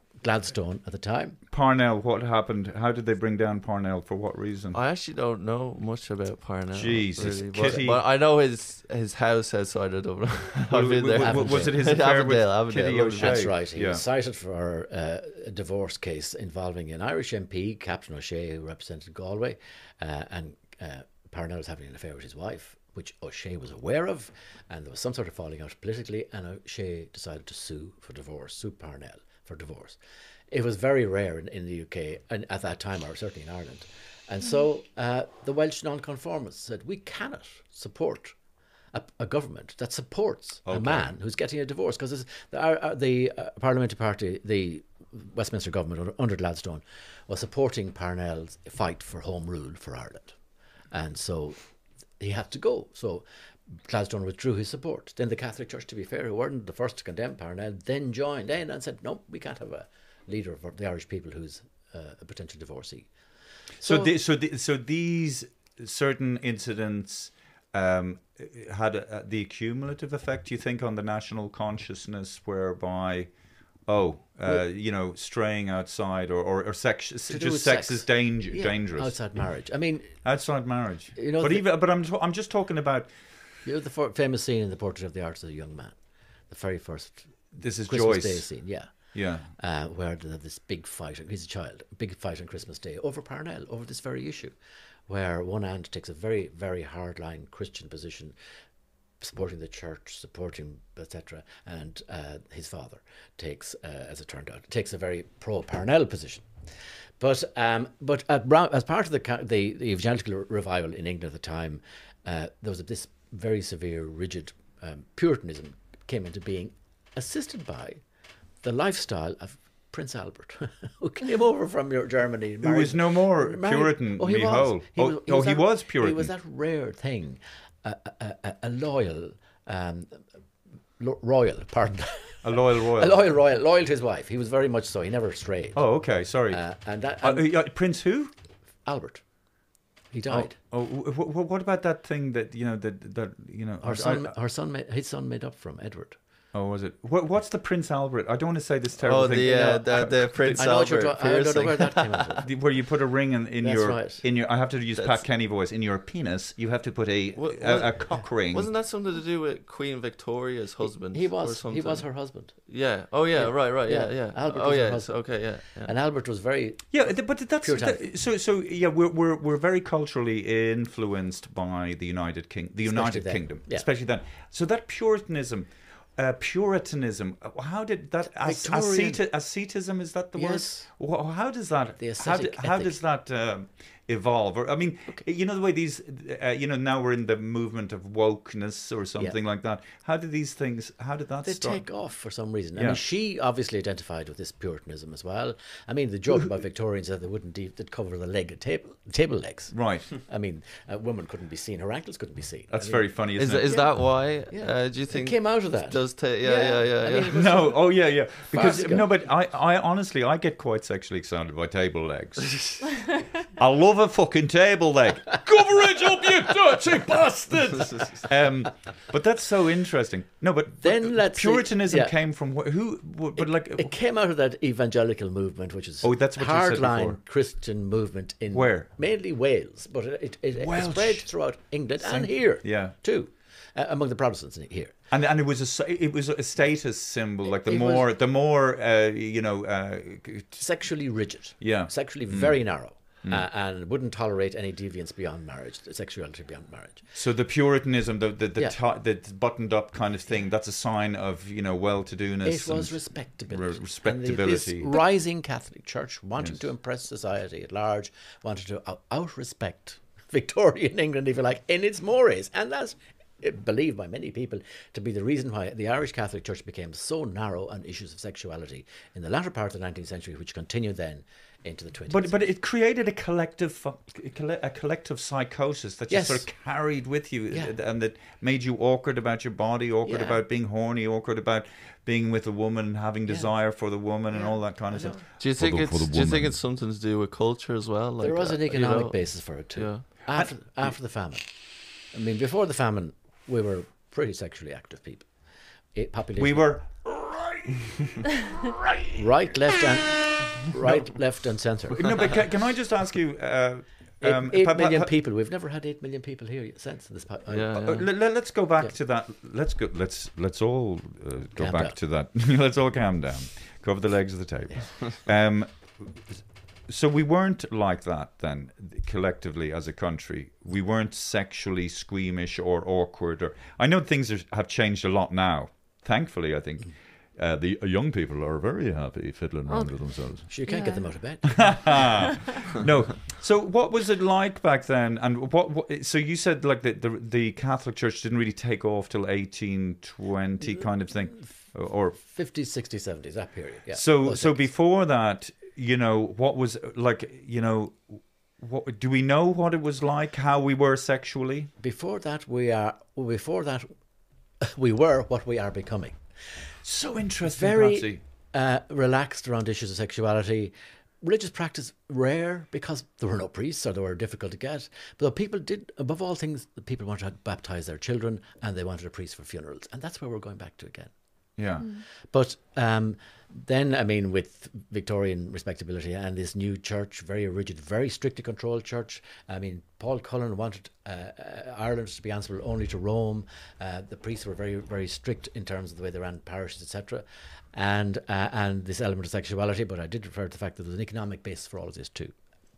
Gladstone at the time. Parnell, what happened? How did they bring down Parnell? For what reason? I actually don't know much about Parnell. Jesus, really, but, Kitty. but I know his his house outside of Dublin. I've been there. W- w- was it his affair with Avondale, Avondale, Kitty Avondale. O'Shea? That's right. He Yeah. was cited for uh, a divorce case involving an Irish M P, Captain O'Shea, who represented Galway, uh, and uh, Parnell was having an affair with his wife, which O'Shea was aware of, and there was some sort of falling out politically, and O'Shea decided to sue for divorce, sue Parnell for divorce. It was very rare in, in the U K, and at that time, or certainly in Ireland. And so uh, the Welsh nonconformists said, we cannot support a, a government that supports Okay. a man who's getting a divorce, because the, our, the uh, parliamentary party, the Westminster government under, under Gladstone, was supporting Parnell's fight for home rule for Ireland. And so he had to go. So Gladstone withdrew his support. Then the Catholic Church, to be fair, who weren't the first to condemn Parnell, then joined in and said, no, we can't have a leader of the Irish people who's uh, a potential divorcee. So, So- the, so, the, so these certain incidents um, had a, the cumulative effect, you think, on the national consciousness, whereby, oh, uh, you know, straying outside or or, or sex, do just with sex, sex. is danger, Yeah, dangerous outside marriage. I mean, outside marriage. You know, but the- even but I'm I'm just talking about you know the for- famous scene in the Portrait of the Arts of the Young Man, the very first this is Christmas Joyce. Day scene, yeah. Yeah. Uh, where they have this big fight, he's a child, a big fight on Christmas Day over Parnell, over this very issue, where one aunt takes a very, very hardline Christian position, supporting the church, supporting et cetera, and uh, his father takes, uh, as it turned out, takes a very pro-Parnell position. But um, but at, Brown- as part of the, ca- the the evangelical revival in England at the time, uh, there was this very severe, rigid um, Puritanism came into being, assisted by the lifestyle of Prince Albert, who came over from your Germany. Who was no more married- Puritan, Oh, he me was. whole. He Oh, was, oh, he that, was Puritan. He was that rare thing, a, a, a, a loyal, um, lo- royal, pardon. A loyal royal. A loyal royal, loyal to his wife. He was very much so. He never strayed. Oh, okay, sorry. Uh, and that Uh, and uh, Prince who? Albert, he died. Oh, wh- wh- what about that thing that you know that that you know? Her I- son, I- her son, made, his son made up from Edward. oh, was it? What, what's the Prince Albert? I don't want to say this terrible Oh, thing. the, uh, No, the, I- the Prince I know what you're Albert talking. I don't know piercing. where that came out of. the- where you put a ring in, in That's your right. in your. I have to use That's- Pat Kenny voice. In your penis, you have to put a What- a, what- a cock ring. Wasn't that something to do with Queen Victoria's husband? He or was. something? He was her husband. Yeah. Oh, yeah. Yeah. Right. Right. Yeah. Yeah. Yeah. Albert oh, was her yeah. husband. Okay. Yeah. yeah. And Albert was very. Yeah, th- but that's Puritan. that, so. So yeah, we're we're we're very culturally influenced by the United King, the Especially United then, Kingdom, yeah. especially then. So that Puritanism. Uh, Puritanism. uh, How did that? As, Victorian. asceti- ascetism is that the Yes. word? Wh- How does that? The how, ascetic do- how ethic. does that um, evolve? Or I mean, you know the way these. Uh, you know now we're in the movement of wokeness or something like that. How did these things? How did that They start? take off for some reason. I Yeah. mean, she obviously identified with this Puritanism as well. I mean, the joke about Victorians that they wouldn't de- they'd cover the leg table table legs. Right. I mean, a woman couldn't be seen; her ankles couldn't be seen. That's I mean, very funny, isn't Is, it? is that why? Yeah. Uh, do you think came out of that. Does ta- yeah, Yeah. yeah, yeah, I yeah. mean, it was- No, oh yeah, yeah. Because Farcical. no, but I, I honestly, I get quite sexually excited by table legs. I love a fucking table leg. Cover it up, you dirty bastard! Um, but that's so interesting. No, but Then but let's see- Puritanism yeah. came from wh- who? wh- But like, It came out of that evangelical movement, which is Oh, that's what you said before. hardline Christian movement in Where? mainly Wales, but it, it, it, it Welsh. spread throughout England and here, Yeah. too, uh, among the Protestants in- here. and and it was a s- it was a status symbol. Like the It was- more the more uh, you know. Uh, Sexually rigid, Yeah. sexually very narrow, uh, and wouldn't tolerate any deviance beyond marriage, sexuality beyond marriage. So the Puritanism, the the the, Yeah. ti- the buttoned up kind of thing, that's a sign of you know well-to-doness. It was and respectability. re- And respectability. the, this rising Catholic Church wanted to impress society at large, wanted to out- out-respect Victorian England, if you like, in its mores. And that's uh, believed by many people to be the reason why the Irish Catholic Church became so narrow on issues of sexuality in the latter part of the nineteenth century, which continued then into the twentieth But but century. it created a collective fu- a colle- a collective psychosis that Yes. just sort of carried with you, Yeah. and that made you awkward about your body, awkward Yeah. about being horny, awkward about being with a woman, and having desire for the woman, and all that kind of stuff. Do you think the- it's for the do you think woman. it's something to do with culture as well? Like There was uh, an you economic know? basis for it too. Yeah. After after the famine, I mean, before the famine, we were pretty sexually active people. It, population We were right Right, left, and right, left, and centre. No, but can, can I just ask you? Uh, Eight, um, eight pa- million pa- people. We've never had eight million people here since this. Po- I- Yeah, Uh, let, let's go back Yeah. to that. Let's go. Let's let's all uh, go Calm back down. to that. Let's all calm down. Cover the legs of the table. Um, so we weren't like that then, collectively as a country. We weren't sexually squeamish or awkward. Or I know things are, have changed a lot now. Thankfully, I think. Uh, the young people are very happy fiddling around with themselves. Sure, you can't Yeah. get them out of bed. No. So what was it like back then? And what, what so you said like the, the the Catholic Church didn't really take off till eighteen twenty kind of thing, or fifties, sixties, seventies, that period. Yeah. so Those so things. before that, you know, what was like, you know, what do we know what it was like, how we were sexually? Before that, we are. Before that, we were what we are becoming. So interesting, Very Patsy. uh, relaxed around issues of sexuality. Religious practice rare because there were no priests or they were difficult to get. But people did, above all things, the people wanted to baptise their children and they wanted a priest for funerals. And that's where we're going back to again. Yeah. But um, then, I mean, with Victorian respectability and this new church, very rigid, very strictly controlled church. I mean, Paul Cullen wanted uh, uh, Ireland to be answerable only to Rome. Uh, the priests were very, very strict in terms of the way they ran parishes, et cetera. And uh, and this element of sexuality. But I did refer to the fact that there was an economic basis for all of this too.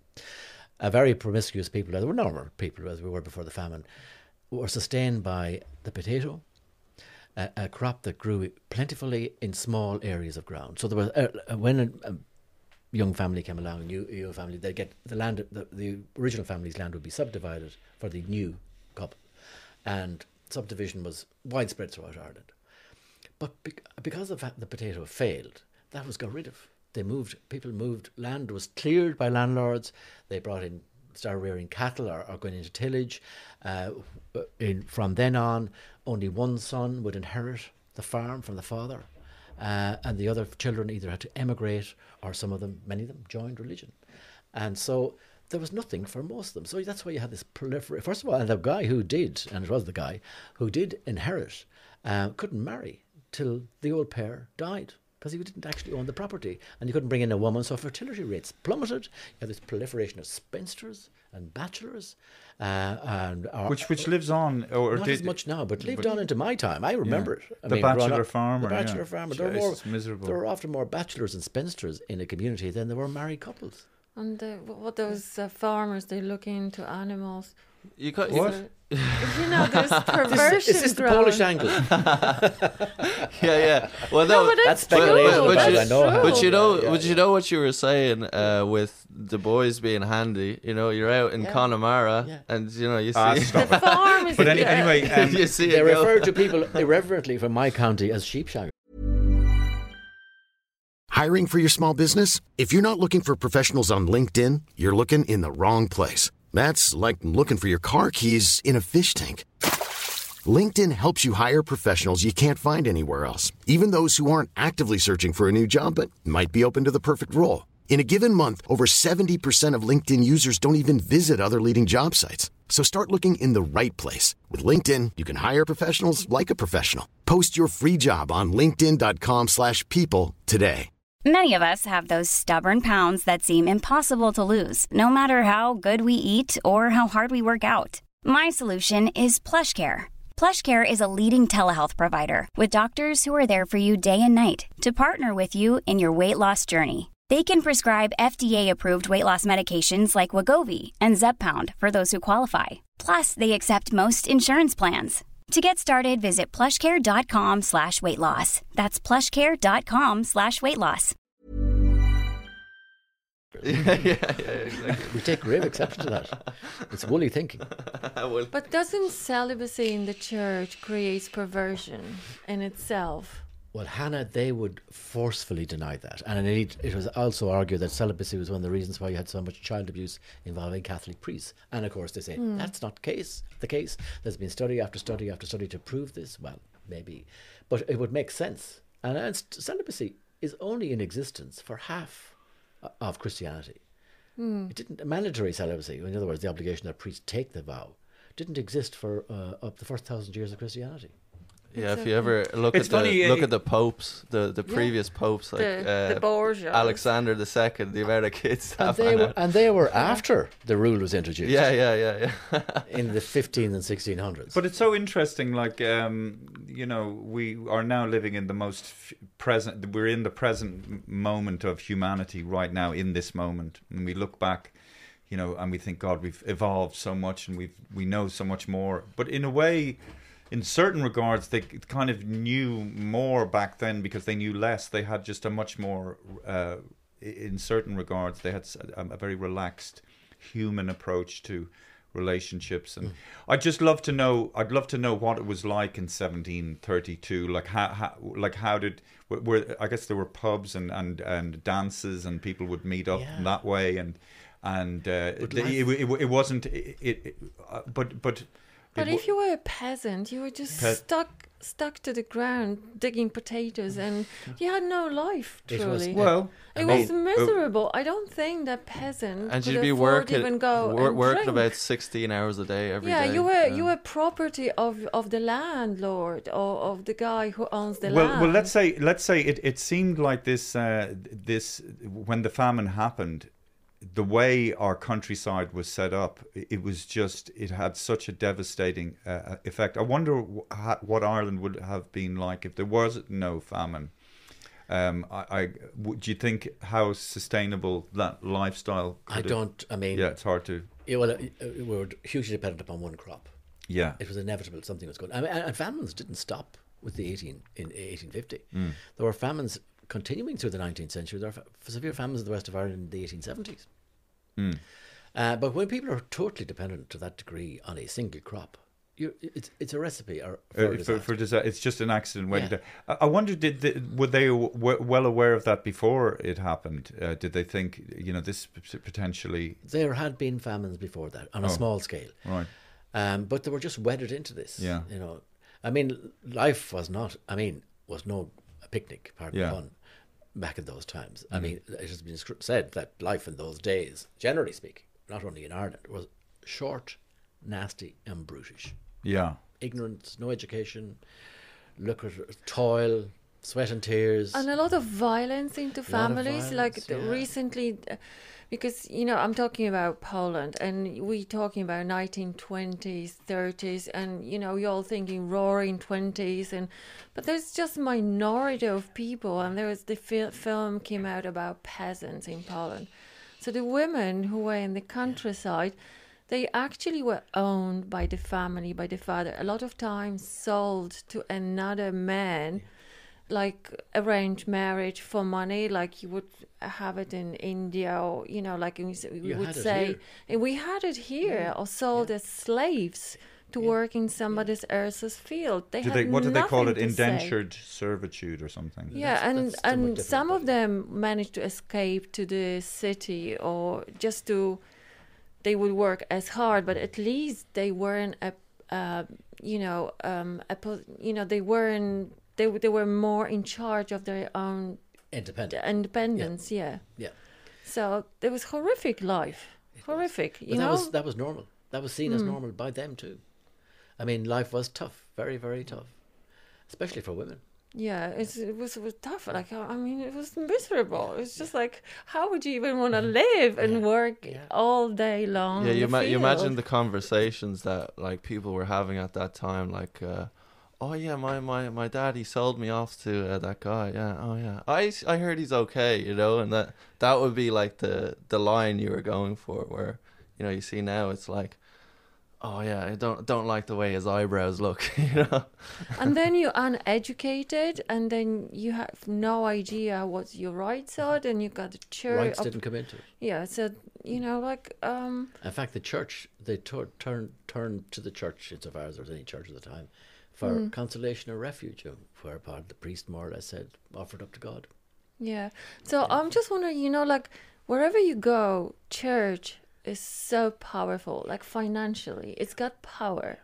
A very promiscuous people, there were normal people as we were before the famine, were sustained by the potato. A, a crop that grew plentifully in small areas of ground. So there was uh, when a, a young family came along, a new young family, they get the land, the, the original family's land would be subdivided for the new couple, and subdivision was widespread throughout Ireland. But be, because the, fa- the potato failed, that was got rid of. They moved. People moved. Land was cleared by landlords. They brought in. Started rearing cattle or, or going into tillage. Uh, in, from then on, only one son would inherit the farm from the father, uh, and the other children either had to emigrate or some of them, many of them, joined religion. And so there was nothing for most of them. So that's why you had this proliferation. First of all, and the guy who did, and it was the guy who did inherit, uh, couldn't marry till the old pair died, because he didn't actually own the property, and you couldn't bring in a woman, so fertility rates plummeted. You had this proliferation of spinsters and bachelors, uh, and or, Which which lives on, or not did, as much now, but lived but- on into my time. I remember Yeah. it. I The mean, growing bachelor up- farmer, The bachelor yeah. farmer. There were, more, Jesus, miserable. there were often more bachelors and spinsters in a community than there were married couples. And uh, what those uh, farmers, they look into animals. You got What? So, you know, there's perversion. Is this the growing. Polish angle? yeah, yeah. Well, No, no, but That's it's true. speculation, but That's you- I know how. true. but you know, Yeah, but yeah. you know what you were saying uh, with the boys being handy. You know, you're out in Yeah. Connemara, Yeah. and you know you see. Ah, stop The it. farm is But any, yeah. anyway, um, you see They it go. refer to people irreverently from my county as sheepshaggers. Hiring for your small business? If you're not looking for professionals on LinkedIn, you're looking in the wrong place. That's like looking for your car keys in a fish tank. LinkedIn helps you hire professionals you can't find anywhere else, even those who aren't actively searching for a new job but might be open to the perfect role. In a given month, over seventy percent of LinkedIn users don't even visit other leading job sites. So start looking in the right place. With LinkedIn, you can hire professionals like a professional. Post your free job on linkedin.com slash people today. Many of us have those stubborn pounds that seem impossible to lose, no matter how good we eat or how hard we work out. My solution is PlushCare. PlushCare is a leading telehealth provider with doctors who are there for you day and night to partner with you in your weight loss journey. They can prescribe F D A-approved weight loss medications like Wegovy and Zepbound for those who qualify. Plus, they accept most insurance plans. To get started, visit plushcare.com slash weight loss. That's plushcare.com slash weight loss. yeah, yeah, yeah, exactly. We take grave exception to that. It's woolly thinking. well, But doesn't celibacy in the church create perversion in itself? Well, Hannah, they would forcefully deny that. And indeed, it was also argued that celibacy was one of the reasons why you had so much child abuse involving Catholic priests. And of course, they say that's not case, the case. There's been study after study after study to prove this. Well, maybe. But it would make sense. And uh, celibacy is only in existence for half uh, of Christianity. It didn't, mandatory celibacy, in other words, the obligation that priests take the vow, didn't exist for uh, up the first thousand years of Christianity. Yeah, if Exactly. you ever look It's at the funny, look uh, at the popes, the the Yeah. previous popes, like The- uh, the Borgias. Alexander the Second, the amount of kids that And they man were, had. and they were after the rule was introduced. Yeah, yeah, yeah, yeah. In the fifteen and sixteen hundreds. But it's so interesting, like, um, you know, we are now living in the most f- present, we're in the present m- moment of humanity right now, in this moment. And we look back, you know, and we think, God, we've evolved so much and we've, we know so much more. But in a way, in certain regards, they kind of knew more back then because they knew less. They had just a much more, uh, in certain regards, they had a, a very relaxed human approach to relationships. And I'd just love to know, I'd love to know what it was like in seventeen thirty-two. Like how, how like how did, were, were I guess there were pubs and, and, and dances and people would meet up Yeah. that way. And, and uh, But the- it, it, it wasn't, it, it, uh, but, but, But it if you were a peasant, you were just Pe- stuck stuck to the ground digging potatoes, and you had no life. It Truly, was- well, it I was mean- miserable. I don't think that peasant And could you'd be afford working even go wor- and working drink. about sixteen hours a day every day. yeah, you were yeah. you were property of of the landlord or of the guy who owns the well, land. well, let's say let's say it, it seemed like this uh, this when the famine happened, the way our countryside was set up, it it was just it had such a devastating uh, effect. I wonder wh- ha- what Ireland would have been like if there was no famine. Um, I, I w- do you think how sustainable that lifestyle? I could have- don't, I mean, Yeah, it's hard to. yeah, well, uh, uh, we were hugely dependent upon one crop. Yeah, It was inevitable something was going. I mean, and, and famines didn't stop with the eighteen in eighteen fifty. Mm. There were famines continuing through the nineteenth century. There were fa- severe famines in the west of Ireland in the eighteen seventies. Mm. Uh, but when people are totally dependent to that degree on a single crop, you it's it's a recipe or for, Uh, for, disaster. for disa- it's just an accident waiting Yeah. to. I I wonder, did they, were they w- well aware of that before it happened? Uh, did they think, you know, this p- potentially? There had been famines before that on a Oh. small scale, Right. um, but they were just wedded into this. Yeah. You know, I mean, life was not. I mean, was no a picnic. Pardon Yeah. the pun. Back in those times, Mm. I mean, it has been scr- said that life in those days, generally speaking, not only in Ireland, was short, nasty, and brutish. Yeah. Ignorance, no education, lucre, toil, sweat and tears. and a lot of violence into of families. like violence, the- yeah. recently, uh, because you know I'm talking about Poland, and we talking about nineteen twenties, thirties, and you know you're all thinking roaring twenties, and but there's just minority of people, and there was the fil- film came out about peasants in Poland. So the women who were in the countryside, they actually were owned by the family, by the father. A lot of times sold to another man, like arranged marriage for money, like you would have it in India, or you know, like we, s- we You would had it say, here. and we had it here, or sold as slaves to work in somebody else's field. They Did had they? What did they call it? nothing to say. Indentured servitude or something? Yeah, That's- and that's somewhat and different, some of but- them managed to escape to the city, or just to they would work as hard, but at least they weren't a, uh, you know, um, a, po- you know, they weren't they w- they were more in charge of their own Independent. independence. Yeah. Yeah. So there was horrific life, horrific. But You that know, was that was normal. That was seen as normal by them too. I mean, life was tough, very, very tough, especially for women. yeah, it's, it was it was tough. Like I mean, it was miserable. It's just like, how would you even want to live and work Yeah. all day long? Yeah, in you, the ma- you imagine field? the conversations that like people were having at that time, like, uh, oh yeah, my, my, my dad, he sold me off to uh, that guy. Yeah, oh yeah, I, s- I heard he's okay, you know, and that that would be like the the line you were going for. Where you know you see now it's like, oh yeah, I don't don't like the way his eyebrows look, you know. And then you're uneducated, and then you have no idea what your rights are. Then you got the church. Rights of- didn't come into it. Yeah, so you know, like um, In fact, the church, they tur- turned turned to the church, insofar as there was any church at the time, for Mm. consolation or refuge, uh, whereupon the priest more or less said, offered up to God. yeah. So I'm just wondering, you know, like wherever you go, church is so powerful. Like financially, it's got power.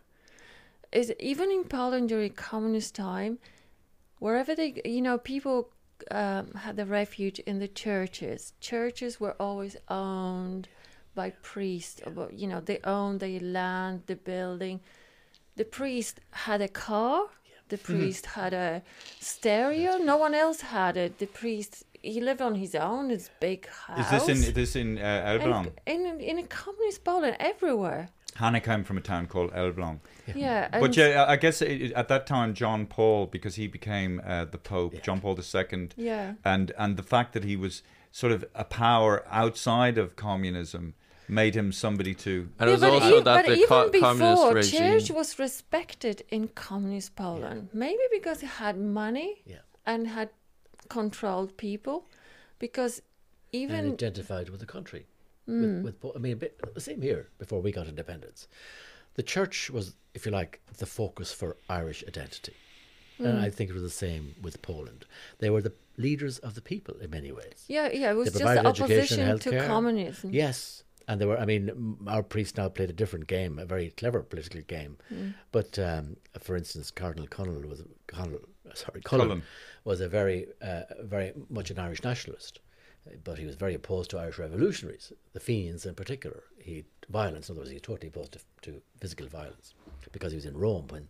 Is even in Poland during communist time, wherever they, you know, people um, had the refuge in the churches. Churches were always owned by priests. About you know, they owned the land, the building. The priest had a car, The priest mm. had a stereo. No one else had it. The priest, he lived on his own, his big house. Is this in is this in uh, Elbląg? In, in in a communist Poland, everywhere. Hannah came from a town called Elbląg. Yeah, yeah but yeah, I guess it, at that time, John Paul, because he became uh, the Pope, yeah. John Paul the Second, yeah, and and the fact that he was sort of a power outside of communism made him somebody to. And it was yeah, also e- that the co- communist before, regime. Church was respected in communist Poland, yeah. maybe because it had money yeah. and had controlled people, because even and identified with the country. Mm. With, with, I mean, a bit, the same here before we got independence. The church was, if you like, the focus for Irish identity. Mm. And I think it was the same with Poland. They were the leaders of the people in many ways. Yeah, yeah, it was just the opposition to communism. Yes. And they were, I mean, our priests now played a different game, a very clever political game. Mm. But, um, for instance, Cardinal Connell was, Connell, sorry, Cullen, Cullen was a very, uh, very much an Irish nationalist. But he was very opposed to Irish revolutionaries, the Fenians in particular. He violence, in other words, he was totally opposed to, to physical violence, because he was in Rome when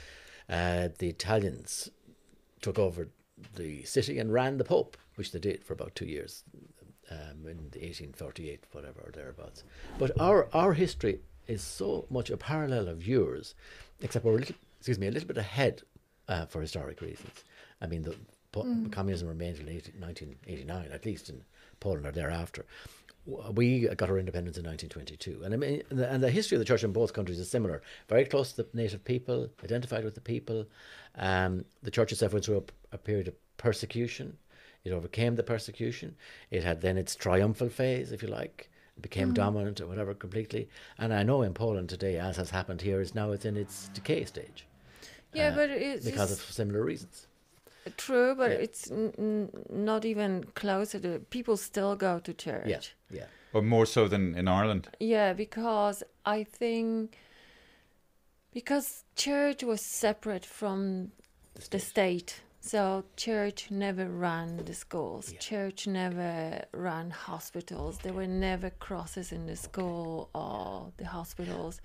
uh, the Italians took over the city and ran the Pope, which they did for about two years um, in eighteen forty-eight, whatever, or thereabouts. But our our history is so much a parallel of yours, except we're a little, excuse me, a little bit ahead uh, for historic reasons. I mean, the Mm. communism remained until nineteen eighty-nine, at least in Poland or thereafter. We got our independence in nineteen twenty-two, and I mean, the, and the history of the church in both countries is similar. Very close to the native people, identified with the people. Um, the church itself went through a, a period of persecution. It overcame the persecution. It had then its triumphal phase, if you like. It became mm. dominant or whatever completely. And I know in Poland today, as has happened here, is now it's in its decay stage. Yeah, uh, but it's because of similar reasons. True, but yeah. it's n- n- not even closer to. People still go to church. Yeah, yeah. Or more so than in Ireland. Yeah, because I think because church was separate from the state. The state. So church never ran the schools. Yeah. Church never ran hospitals. There were never crosses in the school or the hospitals.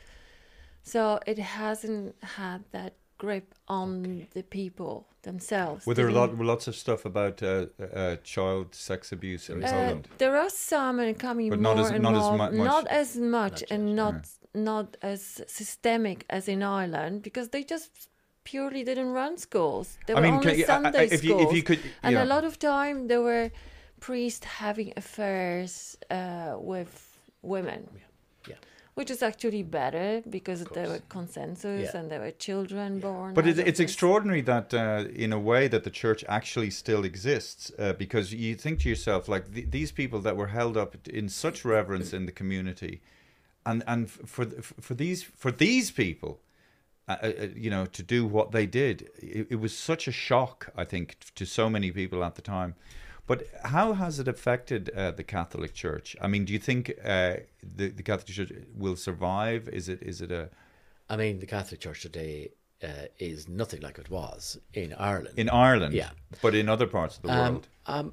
So it hasn't had that grip on okay. the people themselves. Were there a lot, lots of stuff about uh, uh, child sex abuse in uh, Poland? There are some, and coming but more not as, and not more. As mu- not as much, not and not yeah. not as systemic as in Ireland, because they just purely didn't run schools. There I were mean, only you, Sunday I, if schools, you, if you could, and yeah. a lot of time there were priests having affairs uh, with women. Yeah. Yeah. Which is actually better, because there were consensus yeah. and there were children yeah. born. But it, it's this. extraordinary that, uh, in a way, that the church actually still exists, uh, because you think to yourself, like th- these people that were held up in such reverence in the community, and and for for these for these people, uh, uh, you know, to do what they did, it, it was such a shock, I think, to so many people at the time. But how has it affected uh, the Catholic Church? I mean, do you think uh, the, the Catholic Church will survive? Is it is it a... I mean, the Catholic Church today uh, is nothing like it was in Ireland. In Ireland? Yeah. But in other parts of the um, world? Um,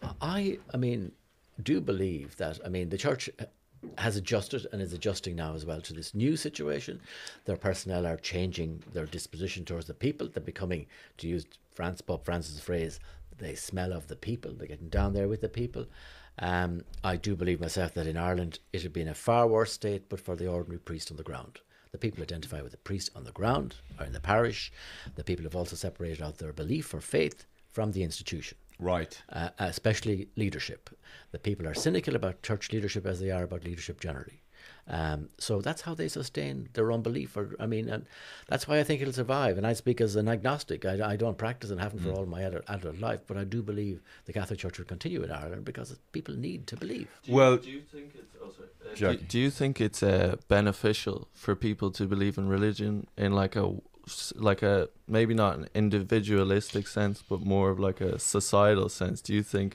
I, I mean, do believe that, I mean, the Church has adjusted and is adjusting now as well to this new situation. Their personnel are changing their disposition towards the people. They're becoming, to use France, Pope Francis' phrase, they smell of the people. They're getting down there with the people. Um, I do believe myself that in Ireland it would be in a far worse state, but for the ordinary priest on the ground. The people identify with the priest on the ground or in the parish. The people have also separated out their belief or faith from the institution. Right. Uh, especially leadership. The people are cynical about church leadership as they are about leadership generally. Um, so that's how they sustain their own belief. Or, I mean, and that's why I think it'll survive. And I speak as an agnostic. I, I don't practice and haven't mm. for all my adult, adult life, but I do believe the Catholic Church will continue in Ireland because people need to believe. Do you, well, do you think it's also, uh, do, do you think it's uh, beneficial for people to believe in religion in like a like a maybe not an individualistic sense, but more of like a societal sense? Do you think?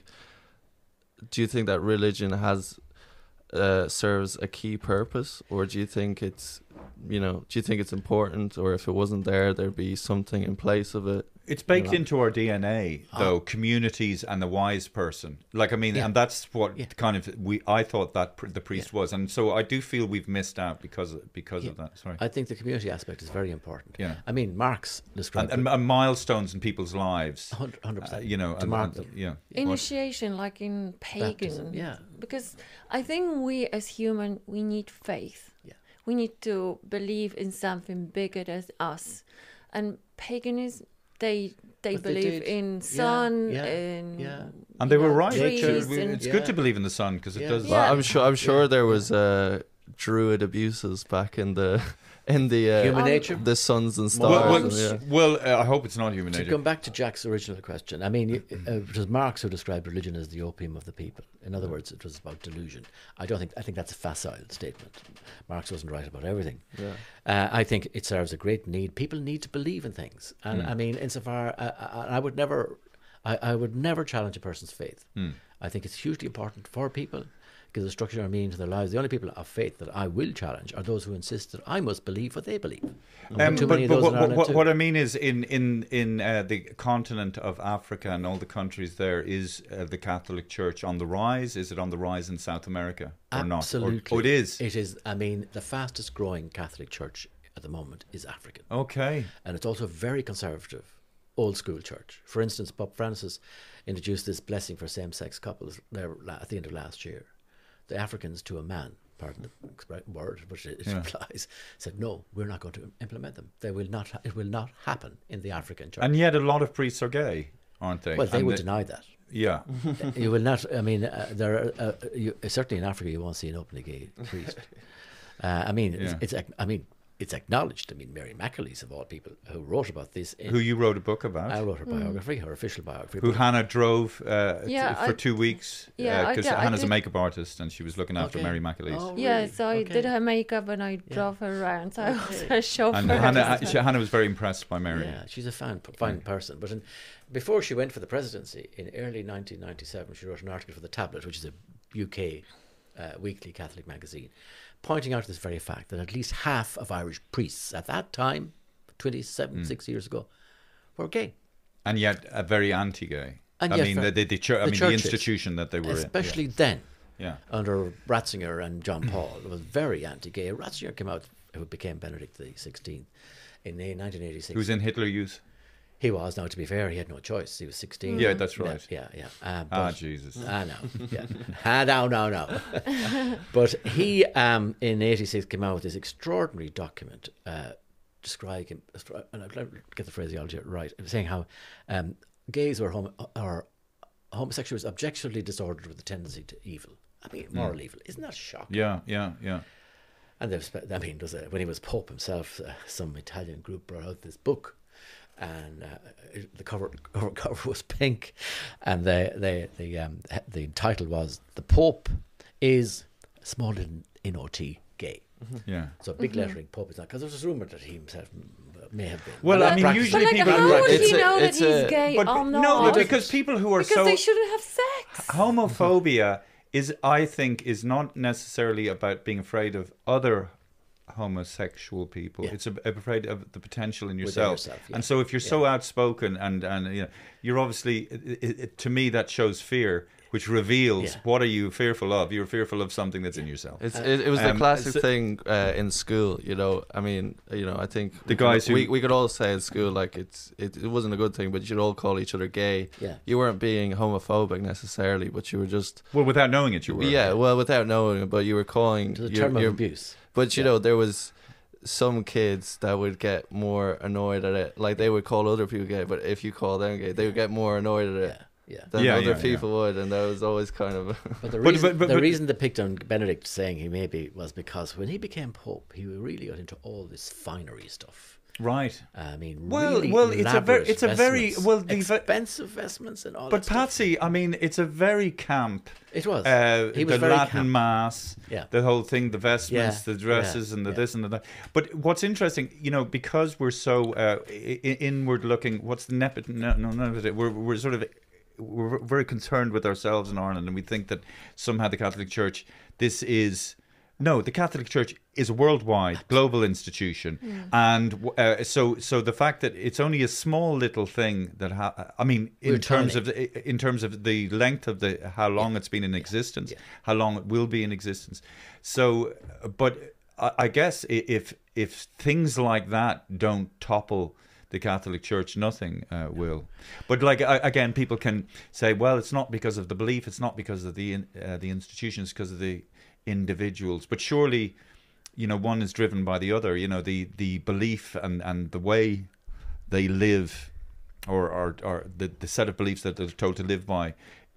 Do you think that religion has Uh, serves a key purpose, or do you think it's, you know, do you think it's important, or if it wasn't there, there'd be something in place of it It's baked into our D N A, though, ah. communities and the wise person. Like, I mean, yeah. and that's what yeah. kind of we. I thought that pr- the priest yeah. was, and so I do feel we've missed out because of, because yeah. of that. Sorry, I think the community aspect is very important. Yeah, I mean, Marx described and, and, and milestones in people's lives. Hundred percent, uh, you know, to and, mark and, them. Yeah, initiation, like in pagan. Baptism, yeah, because I think we as human we need faith. Yeah, we need to believe in something bigger than us, and paganism. They they but believe they in sun, yeah, yeah, in yeah. and they were know, right. trees we, and, it's yeah. good to believe in the sun because it yeah. does. Yeah. Well, I'm sure. I'm sure yeah. there was uh, druid abuses back in the in the uh, human nature, the suns and stars. Well, well, and, yeah. well uh, I hope it's not human to nature. come back to Jack's original question, I mean, uh, it was Marx who described religion as the opium of the people. In other words, it was about delusion. I don't think. I think that's a facile statement. Marx wasn't right about everything. Yeah. Uh, I think it serves a great need. People need to believe in things, and mm. I mean, insofar, uh, I, I would never, I, I would never challenge a person's faith. Mm. I think it's hugely important for people. Gives a structure or meaning to their lives. The only people of faith that I will challenge are those who insist that I must believe what they believe. Um, but but what, what, what I mean is, in in in uh, the continent of Africa and all the countries there, is uh, the Catholic Church on the rise? Is it on the rise in South America or Absolutely. not? Or, oh, it is. It is. I mean, the fastest growing Catholic Church at the moment is African. Okay, and it's also a very conservative, old school church. For instance, Pope Francis introduced this blessing for same sex couples there at the end of last year. The Africans to a man, pardon the word, which it yeah. implies, said, no, we're not going to implement them. They will not. It will not happen in the African church. And yet a lot of priests are gay, aren't they? Well, they and would they, deny that. Yeah. You will not, I mean, uh, there are, uh, you, certainly in Africa you won't see an openly gay priest. Uh, I mean, yeah. it's, it's, I mean, it's acknowledged. I mean, Mary McAleese, of all people, who wrote about this. In, who you wrote a book about. I wrote her biography, mm. her official biography. Who Hannah drove uh, yeah, t- for I, two weeks. Yeah, Because uh, Hannah's a makeup artist and she was looking after okay. Mary McAleese. Oh, really? Yeah, so I okay. did her makeup and I yeah. drove her around. So okay. I was her chauffeur. And Hannah, she, Hannah was very impressed by Mary. Yeah, she's a fine, fine person. But in, before she went for the presidency, in early nineteen ninety-seven, she wrote an article for The Tablet, which is a U K uh, weekly Catholic magazine, pointing out this very fact that at least half of Irish priests at that time, twenty-seven, mm. six years ago, were gay. And yet uh, very anti-gay. And I yet mean, for, the, the, the, chur- I the mean, churches, the institution that they were especially in. Yeah. then, yeah. under Ratzinger and John Paul, was very anti-gay. Ratzinger came out, who became Benedict the sixteenth, in nineteen eighty-six. Who was in Hitler Youth? He was. Now, to be fair, he had no choice. He was sixteen. Yeah, that's right. Yeah, yeah. yeah. Uh, ah, Jesus. I know. Yeah. ah, no, no, no. But he, um, in eighty-six, came out with this extraordinary document uh, describing, and I'll get the phraseology right, saying how um, gays or, homo- or homosexuals objectively disordered with a tendency to evil. I mean, moral mm. evil. Isn't that shocking? Yeah, yeah, yeah. And there was, I mean, there was a, when he was Pope himself, uh, some Italian group brought out this book. And uh, the cover, cover cover was pink, and the the the um, the title was "The Pope is small in O T gay." Mm-hmm. Yeah. So big mm-hmm. lettering, Pope is not, because there was rumoured that he himself may have been. Well, I mean, practice. usually but like, people. how would it's he a, know that it's he's a, gay but, or not? No, but because people who are because so they shouldn't have sex. Homophobia is, I think, is not necessarily about being afraid of other homosexual people. Yeah. It's a, afraid of the potential in yourself, yourself yeah. and so if you're yeah. so outspoken and and you know, you're obviously it, it, to me that shows fear, which reveals yeah. what are you fearful of. You're fearful of something that's in yourself. It's, it, it was the Um, classic so- thing uh, in school, you know. I mean, you know, I think The guys who- we we could all say in school like it's it, it wasn't a good thing, but you should all call each other gay. Yeah. You weren't being homophobic necessarily, but you were just Well, without knowing it, you were. yeah, well, without knowing it, but you were calling To the your- term of your- abuse. But you Yeah. know, there was some kids that would get more annoyed at it. Like they would call other people gay, but if you call them gay, they would get more annoyed at it. Yeah. Yeah. Than Yeah, other yeah, people would, and that was always kind of. But the But- reason, but- but- the but- reason they picked on Benedict saying he maybe was because when he became Pope, he really got into all this finery stuff. Right. I mean, Well, really well, it's a very, elaborate it's a very vestments, well, the ve- expensive vestments and all. But that stuff. Patsy, I mean, it's a very camp. It was. Uh, He was the very Latin camp. Mass, Yeah. the whole thing, the vestments, Yeah, the dresses, yeah, and the yeah. this and the that. But what's interesting, you know, because we're so uh, I- inward looking, what's the nepot? No, no, none of it. We're we're sort of we're very concerned with ourselves in Ireland, and we think that somehow the Catholic Church, this is No, the Catholic Church is a worldwide, global institution, mm. and uh, so so the fact that it's only a small little thing that ha- I mean, in We're terms tiny. of the, in terms of the length of the how long yeah. it's been in yeah. existence, yeah. how long it will be in existence. So, but I, I guess if if things like that don't topple the Catholic Church, nothing uh, will. But like again, people can say, well, it's not because of the belief, it's not because of the uh, the institutions, because of the individuals. But surely, you know, one is driven by the other. You know, the the belief and and the way they live, or or, or the the set of beliefs that they're told to live by,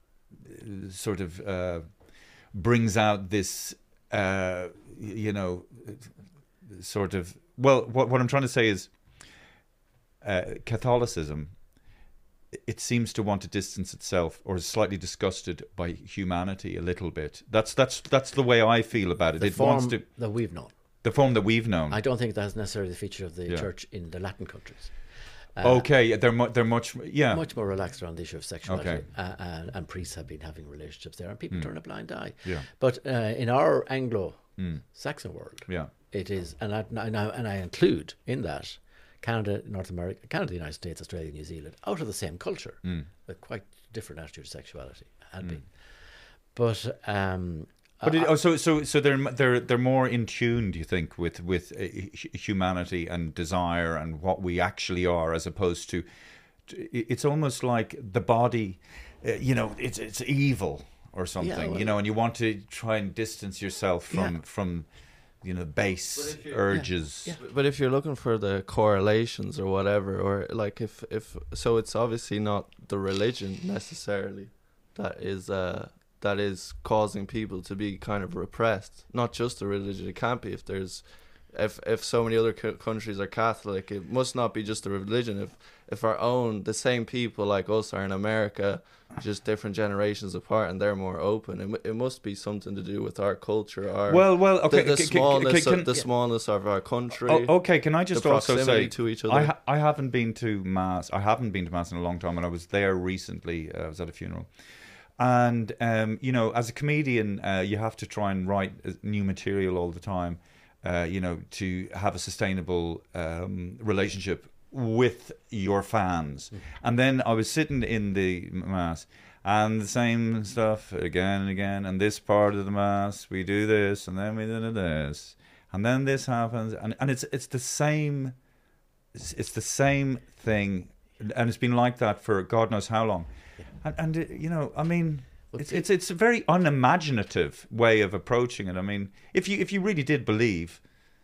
sort of uh, brings out this, uh, you know, sort of. Well, what what I'm trying to say is, uh, Catholicism, it seems to want to distance itself, or is slightly disgusted by humanity a little bit. That's that's that's the way I feel about it. The it form wants to that we've known. The form that we've known. I don't think that's necessarily the feature of the yeah. church in the Latin countries. Uh, okay, they're mu- they're much yeah much more relaxed around the issue of sexuality, okay. uh, and, and priests have been having relationships there, and people mm. turn a blind eye. Yeah. But uh, in our Anglo-Saxon mm. world, yeah, it is, and I, and I and I include in that Canada, North America, Canada, the United States, Australia, New Zealand, out of the same culture, mm. with quite different attitude to sexuality, had mm. been. But um, but it, oh, so so so they're they're they're more in tune, do you think, with with uh, humanity and desire and what we actually are, as opposed to, it's almost like the body, uh, you know, it's it's evil or something, yeah, well, you know, and you want to try and distance yourself from yeah. from. You know, base urges. Yeah, yeah. But if you're looking for the correlations or whatever, or like if, if so, it's obviously not the religion necessarily that is uh, that is causing people to be kind of repressed. Not just the religion. It can't be if there's if if so many other c- countries are Catholic. It must not be just the religion. If if our own the same people like us are in America, just different generations apart, and they're more open. It, it must be something to do with our culture, our well, well, okay, the, the c- smallness, c- can, of, the smallness of our country. Oh, okay, can I just the also say, to each other. I ha- I haven't been to mass. I haven't been to mass in a long time, and I was there recently. Uh, I was at a funeral, and um, you know, as a comedian, uh, you have to try and write new material all the time. Uh, you know, to have a sustainable um, relationship with your fans. Mm-hmm. And then I was sitting in the mass and the same stuff again and again, and this part of the mass we do this, and then we do this, and then this happens, and, and it's it's the same it's, it's the same thing, and it's been like that for God knows how long. Yeah. And, and it, you know, I mean, it's it's it's a very unimaginative way of approaching it. I mean, if you if you really did believe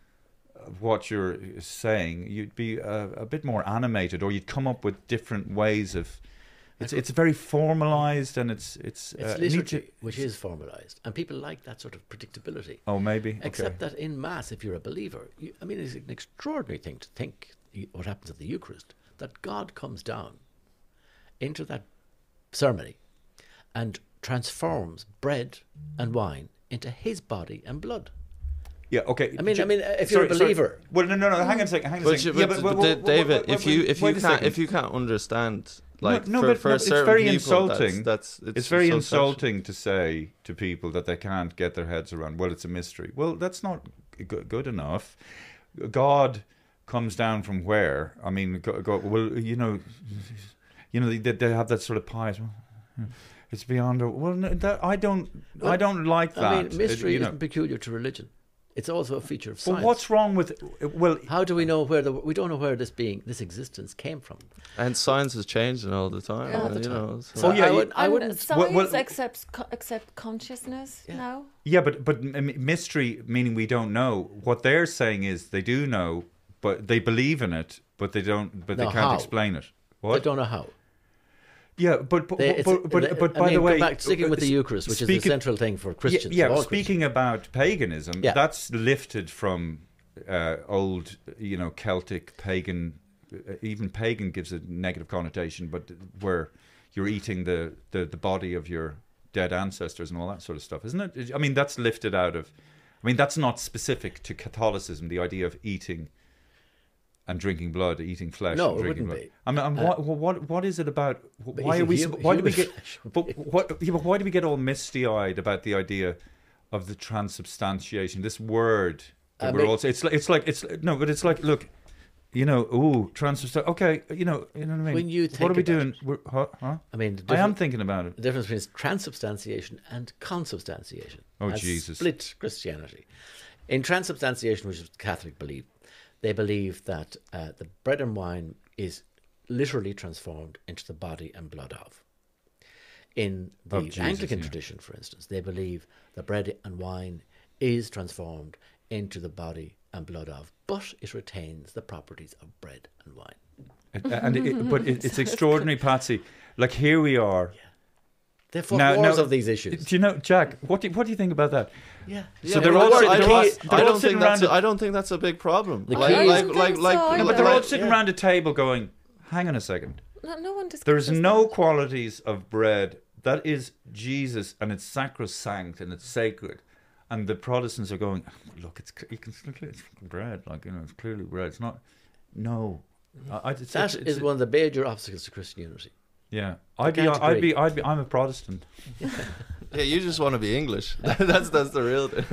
what you're saying, you'd be a, a bit more animated, or you'd come up with different ways of. It's it's very formalized, and it's it's. It's uh, liturgy, to, which is formalized, and people like that sort of predictability. Oh, maybe. Except okay. that in mass, if you're a believer, you, I mean, it's an extraordinary thing to think what happens at the Eucharist, that God comes down into that ceremony and transforms bread and wine into His body and blood. Yeah. Okay. I mean, J- I mean, if sorry, you're a believer, sorry. well, no, no, no. Hang on a second. Hang on a second. But, yeah, but, but, but, but, David, wait, wait, if you if you wait can't if you can't understand, like no, no, for, but, for no, a certain it's very people, insulting. That's, that's it's, it's very so insulting such... to say to people that they can't get their heads around. Well, it's a mystery. Well, that's not g- good enough. God comes down from where? I mean, go, go, well, you know, you know, they, they have that sort of pious. It's beyond. A, well, no, that, I don't. Well, I don't like that. I mean, mystery it, you know. isn't peculiar to religion. It's also a feature of science. Well, what's wrong with? Well, how do we know where the we don't know where this being, this existence came from? And science is changing all the time. Yeah. All the you time. know. So. Oh yeah, I, would, I wouldn't. Science well, well, accepts co- accept consciousness yeah. now. Yeah, but but mystery meaning we don't know. What they're saying is they do know, but they believe in it, but they don't. But no, they can't how? explain it. What? They don't know how. Yeah, but but they, but, but, they, but by I mean, the way, back, sticking with the Eucharist, which speaking, is the central thing for Christians. Yeah, yeah Christians. speaking about paganism, yeah. that's lifted from uh, old, you know, Celtic pagan. Uh, even pagan gives a negative connotation, but where you're eating the, the, the body of your dead ancestors and all that sort of stuff, isn't it? I mean, that's lifted out of. I mean, that's not specific to Catholicism. The idea of eating. And drinking blood, eating flesh. No, and drinking it blood. wouldn't be. I mean, and uh, what, what, what is it about? Why are we? Hum, why do we get? But But what? Yeah, but why do we get all misty-eyed about the idea of the transubstantiation. This word that I we're mean- also. It's like it's like it's no, but it's like look, you know, ooh, transubstantiation. Okay, you know, you know what I mean. When you what think are we about doing? it- We're, huh, huh? I mean, the I am different- thinking about it. The difference between transubstantiation and consubstantiation. Oh, That's Jesus. Split Christianity. In transubstantiation, which is what Catholic believe, they believe that uh, the bread and wine is literally transformed into the body and blood of. In the Of Jesus, Anglican yeah. tradition, for instance, they believe the bread and wine is transformed into the body and blood of, but it retains the properties of bread and wine. It- and it, but it, it's extraordinary, Patsy. Like here we are. They fought Now- wars now- of these issues. Do you know, Jack? What do what do you think about that? Yeah. So they're well, all I- sitting- I they're don't- all- I they're all don't sitting think that's. around a- I don't think that's a big problem. The like, key- like, I like, think like, so No, but they're either. all Right, sitting yeah. around a table going, hang on a second. No, no one discusses There's no that. qualities of bread. That is Jesus, and it's sacrosanct and it's sacred. And the Protestants are going, look, it's you can it's bread, like you know, it's clearly bread. It's not. No, I, I, it's, That it's, is it's, one of the major obstacles to Christian unity. Yeah, I'd be, can't I'd agree. be, I'd be, I'm a Protestant. yeah, you just want to be English. that's that's the real thing.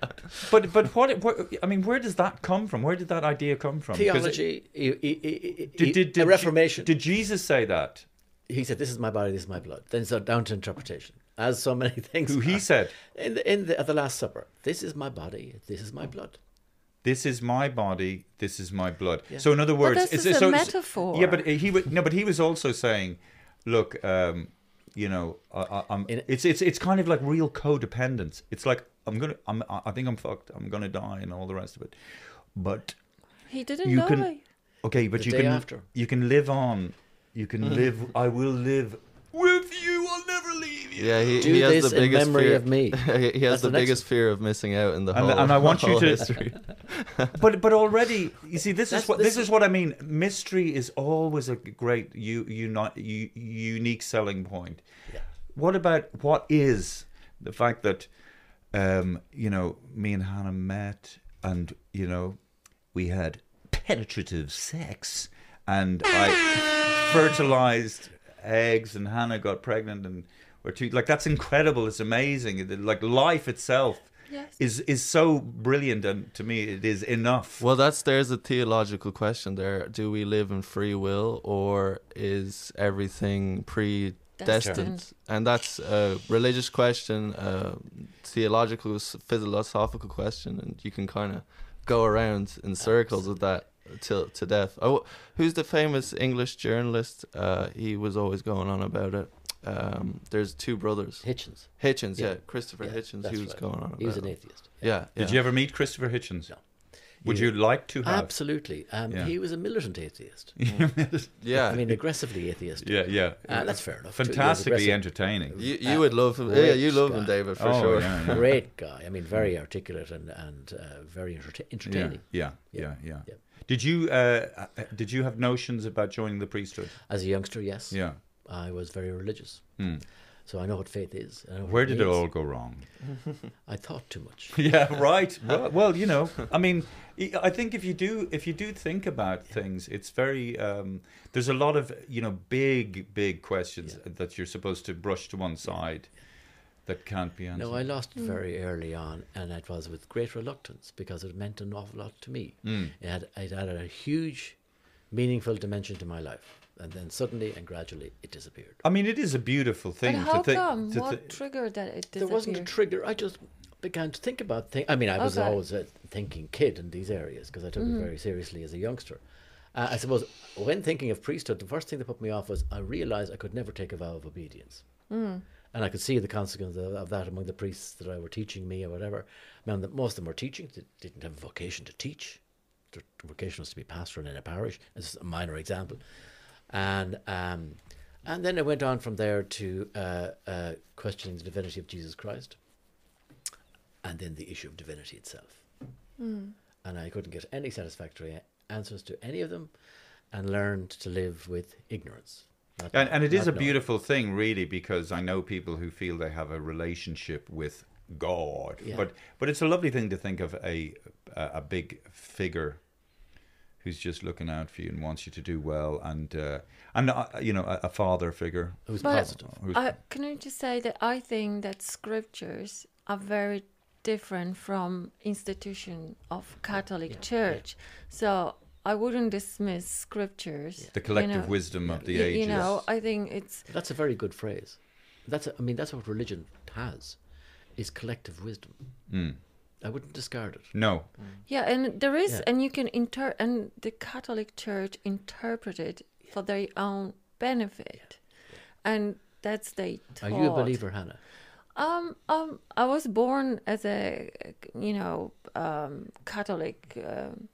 But but what, what? I mean, where does that come from? Where did that idea come from? 'Cause it- Theology, e- e- e- e- Did, did, a did, Reformation. Did Jesus say that? He said, "This is my body, this is my blood." Then so down to interpretation, as so many things. Who he are. said? in the, in the, at the Last Supper, "This is my body, this is my blood." This is my body. This is my blood. So in other words, this it's is a so, metaphor. Yeah, but he would no, but he was also saying, look, um, you know, I, I, I'm. In- It's it's it's kind of like real codependence. It's like I'm gonna, I'm, I think I'm fucked. I'm gonna die and all the rest of it. But He didn't you die. can, okay, but The you day can after. you can live on. You can live. I will live with you. I'll never leave you. Yeah, he, Do he has this the in biggest memory fear. of me. he has That's the the next biggest fear of missing out in the And- whole. and I want you whole to- history. But but already, you see, this is That's- what this this is what I mean. Mystery is always a great u, uni, u, unique selling point. Yeah. What about what is the fact that um, you know, me and Hannah met, and you know, we had penetrative sex, and I fertilized eggs, and Hannah got pregnant, and we're two. Like that's incredible. It's amazing. It- Like life itself. Yes. Is is so brilliant, and to me it is enough. Well, that's there's a theological question there. Do we live in free will, or is everything predestined? Destined. And that's a religious question, a theological, s- philosophical question, and you can kind of go around in circles with that till to death. Oh, who's the famous English journalist? Uh, he was always going on about it. Um, there's two brothers. Hitchens. Hitchens, yeah, Yeah. Christopher Yeah, Hitchens. that's He was right. going on about He was an it. atheist. Yeah. Did yeah. you ever meet Christopher Hitchens? No. Would He- you like to have? Absolutely. Um, Yeah. He was a militant atheist. Yeah. I mean, aggressively atheist. Yeah, yeah. Uh, that's fair enough, too. He was Fantastically aggressive. entertaining. You you would love him. Yeah, you Rich love him, guy. David, for Oh, sure. yeah, yeah. Great guy. I mean, very articulate and and uh, very enter- Yeah, entertaining. yeah, yeah, yeah. Yeah. Did you uh, uh, did you have notions about joining the priesthood? As a youngster, yes. Yeah. I was very religious. Hmm. So I know what faith is. I know what Where did it means. all go wrong? I thought too much. Yeah, right. Well, well, you know, I mean, I think if you do if you do think about things, it's very um, there's a lot of you know big big questions that you're supposed to brush to one side that can't be answered. No, I lost it very early on, and it was with great reluctance because it meant an awful lot to me. Mm. It had it added a huge, meaningful dimension to my life, and then suddenly and gradually it disappeared. I mean, it is a beautiful thing But how to think. come? to What thi- triggered that it There wasn't a disappeared? trigger. I just began to think about things. I mean, I was Okay. always a thinking kid in these areas because I took Mm-hmm. it very seriously as a youngster. Uh, I suppose when thinking of priesthood, the first thing that put me off was I realised I could never take a vow of obedience. Mm. And I could see the consequence of, of that among the priests that I were teaching me or whatever. Man, that most of them were teaching, they didn't have a vocation to teach. Their vocation was to be pastoral in a parish. This is a minor example. And um, and then it went on from there to uh, uh, questioning the divinity of Jesus Christ, and then the issue of divinity itself. Mm. And I couldn't get any satisfactory answers to any of them, and learned to live with ignorance. Not And, know- and it is not a knowing. beautiful thing, really, because I know people who feel they have a relationship with God, Yeah. but but it's a lovely thing to think of a a, a big figure who's just looking out for you and wants you to do well, and uh, and uh, you know a, a father figure Who's But positive. who's I, can I just say that I think that scriptures are very different from institution of Catholic Yeah. Church. So I wouldn't dismiss scriptures. The collective you know. wisdom of the Y- ages. You know, I think it's That's a very good phrase. That's a, I mean, that's what religion has, is collective wisdom. Mm. I wouldn't discard it. No. yeah, and there is, Yeah. and you can inter, and the Catholic Church interpret it for their own benefit, and that's they Are taught. you a believer, Hannah? Um, um, I was born as a, you know, um, Catholic um,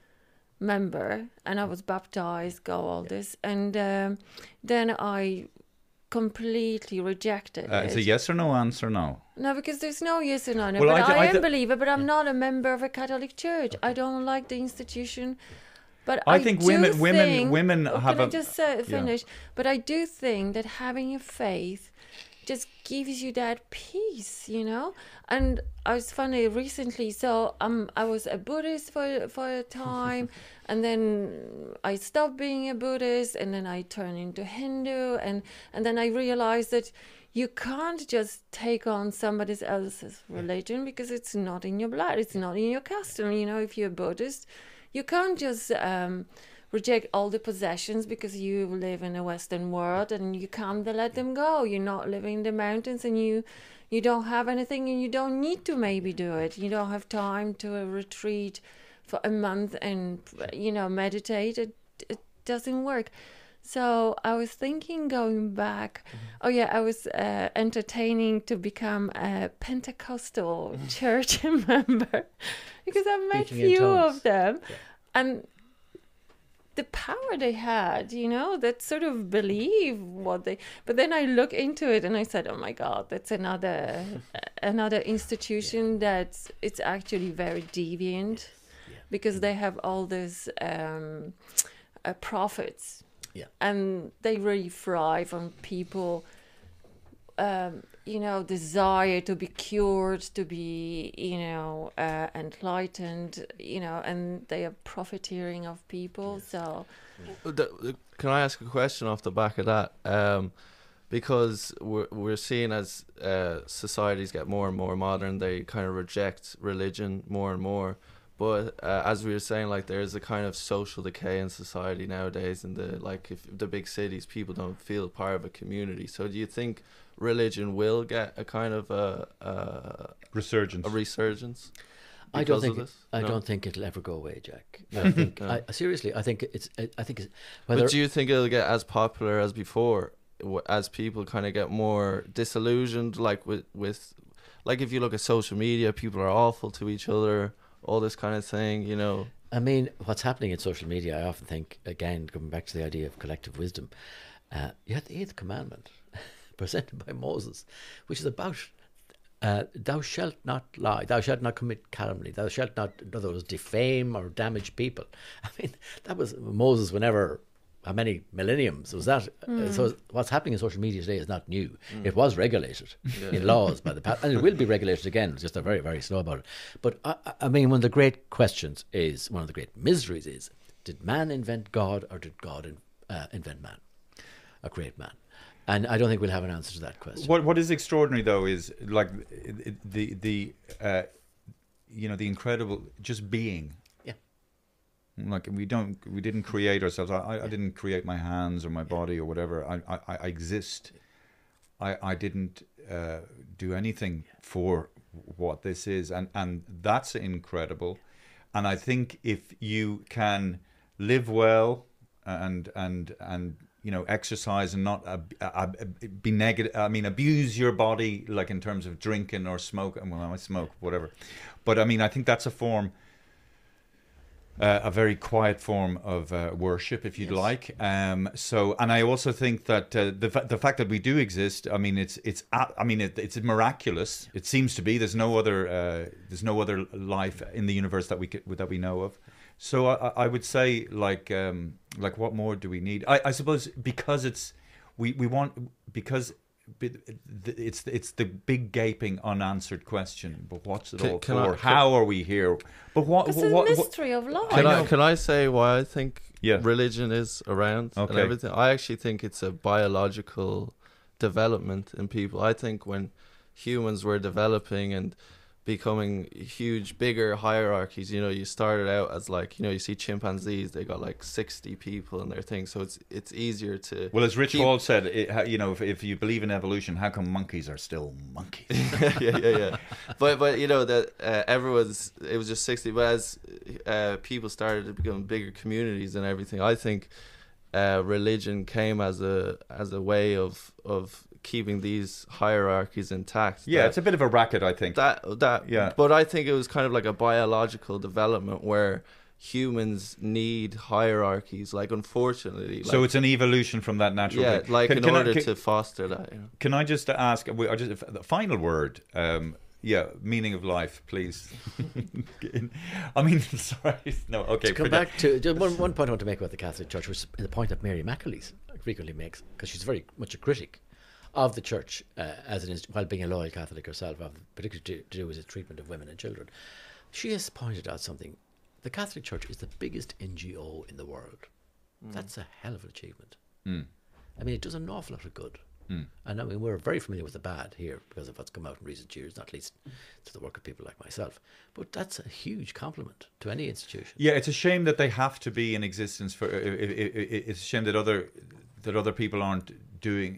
member, and I was baptized, go all this, and um, then I completely rejected Uh, it. it's a yes or no answer now. No, because there's no yes or no. no. Well, but I I, th- I am th- believer, but I'm not a member of a Catholic Church. I don't like the institution. But I I, think do women- women- think- women oh, have Can I a- just say, yeah. finish? But I do think that having a faith just gives you that peace, you know. And I was funny recently. So um, I was a Buddhist for for a time, and then I stopped being a Buddhist, and then I turned into Hindu, and and then I realized that you can't just take on somebody else's religion because it's not in your blood, it's not in your custom. You know, if you're a Buddhist, you can't just um, reject all the possessions because you live in a Western world, and you can't let them go. You're not living in the mountains, and you you don't have anything, and you don't need to maybe do it. You don't have time to a retreat for a month and, you know, meditate. It, it doesn't work. So I was thinking going back. Oh yeah, I was uh, entertaining to become a Pentecostal church member because I met Speaking in few tongues. of them, and the power they had, you know, that sort of believe what they. But then I look into it and I said, oh my God, that's another another institution that's it's actually very deviant, because they have all these um, uh, prophets. Yeah. And they really thrive on people, um, you know, desire to be cured, to be, you know, uh, enlightened, you know, and they are profiteering of people. So, The- Can I ask a question off the back of that? Um, because we're we're seeing as uh, societies get more and more modern, they kind of reject religion more and more. But uh, as we were saying, like there's a kind of social decay in society nowadays, and the like if the big cities, people don't feel part of a community. So do you think religion will get a kind of a a, Resurgence. a resurgence? I don't because think of this? I No? don't think it'll ever go away, Jack. I think No. I, seriously, I think it's I, I think it's whether But do you think it'll get as popular as before, w- as people kind of get more disillusioned, like with with, like if you look at social media, people are awful to each other, all this kind of thing, you know. I mean, what's happening in social media, I often think, again, coming back to the idea of collective wisdom, uh, you had the eighth commandment presented by Moses, which is about uh, thou shalt not lie, thou shalt not commit calumny, thou shalt not, in other words, defame or damage people. I mean, that was Moses whenever, how many millenniums was that? Uh, so what's happening in social media today is not new. It was regulated in laws by the past, and it will be regulated again. It's just they're very, very slow about it. But I, I- I mean, one of the great questions is, one of the great miseries is, did man invent God, or did God in, uh, invent man, a great man? And I don't think we'll have an answer to that question. What What is extraordinary though is like it- it- the the uh, you know the incredible just being. Yeah. Like we don't we didn't create ourselves. I, I didn't create my hands or my body or whatever. I I, I exist. I I didn't uh, do anything for what this is, and and that's incredible. And I think if you can live well and and and you know exercise and not ab- ab- be negative, I mean abuse your body, like in terms of drinking or smoking. Well, I smoke, whatever. But I mean, I think that's a form. Uh, a very quiet form of uh, worship, if you'd Yes. like. Um, so, and I also think that uh, the fa- the fact that we do exist, I mean, it's it's a- I mean, it, it's miraculous. It seems to be. There's no other uh, there's no other life in the universe that we could, that we know of. So, I, I would say, like um, like what more do we need? I, I suppose because it's we we want because. It's it's the big gaping unanswered question. But what's it Can- all can I- for? can- How are we here? But what? it's what, a what, what mystery of life. Can I I, know. can I say why I think Yeah. religion is around and Okay. everything? I actually think it's a biological development in people. I think when humans were developing and becoming huge, bigger hierarchies. You know, you started out as like, you know, you see chimpanzees, they got like sixty people in their thing, so it's it's easier to. Well, as Rich keep... Hall said, it, how- you know, if, if you believe in evolution, how come monkeys are still monkeys? yeah, yeah, yeah. But but you know that uh, everyone's it was just sixty. But as uh, people started to become bigger communities and everything, I think uh, religion came as a as a way of of. keeping these hierarchies intact. Yeah, that, it's a bit of a racket, I think. That that Yeah. But I think it was kind of like a biological development where humans need hierarchies. Like, unfortunately, So like, it's an evolution from that natural yeah, thing. like Can- in can I- order can- to foster that. You know? Can I just ask, we- I just the final word? Um, yeah, meaning of life, please. I mean, sorry, no, okay. To come forget- back to just one, one point I want to make about the Catholic Church, which is the point that Mary McAleese frequently makes, because she's very much a critic of the church uh, as an inst- while being a loyal Catholic herself, of, particularly to, to do with its treatment of women and children. She has pointed out something. The Catholic Church is the biggest N G O in the world. Mm. That's a hell of an achievement. Mm. I mean, it does an awful lot of good. Mm. And I mean, we're very familiar with the bad here because of what's come out in recent years, not least to the work of people like myself. But that's a huge compliment to any institution. Yeah, it's a shame that they have to be in existence for. It, it, it, it's a shame that other that other people aren't doing.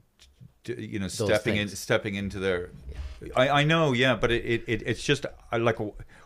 You know, Those stepping in, things. stepping into their. I, I know, yeah, but it, it, it it's just I like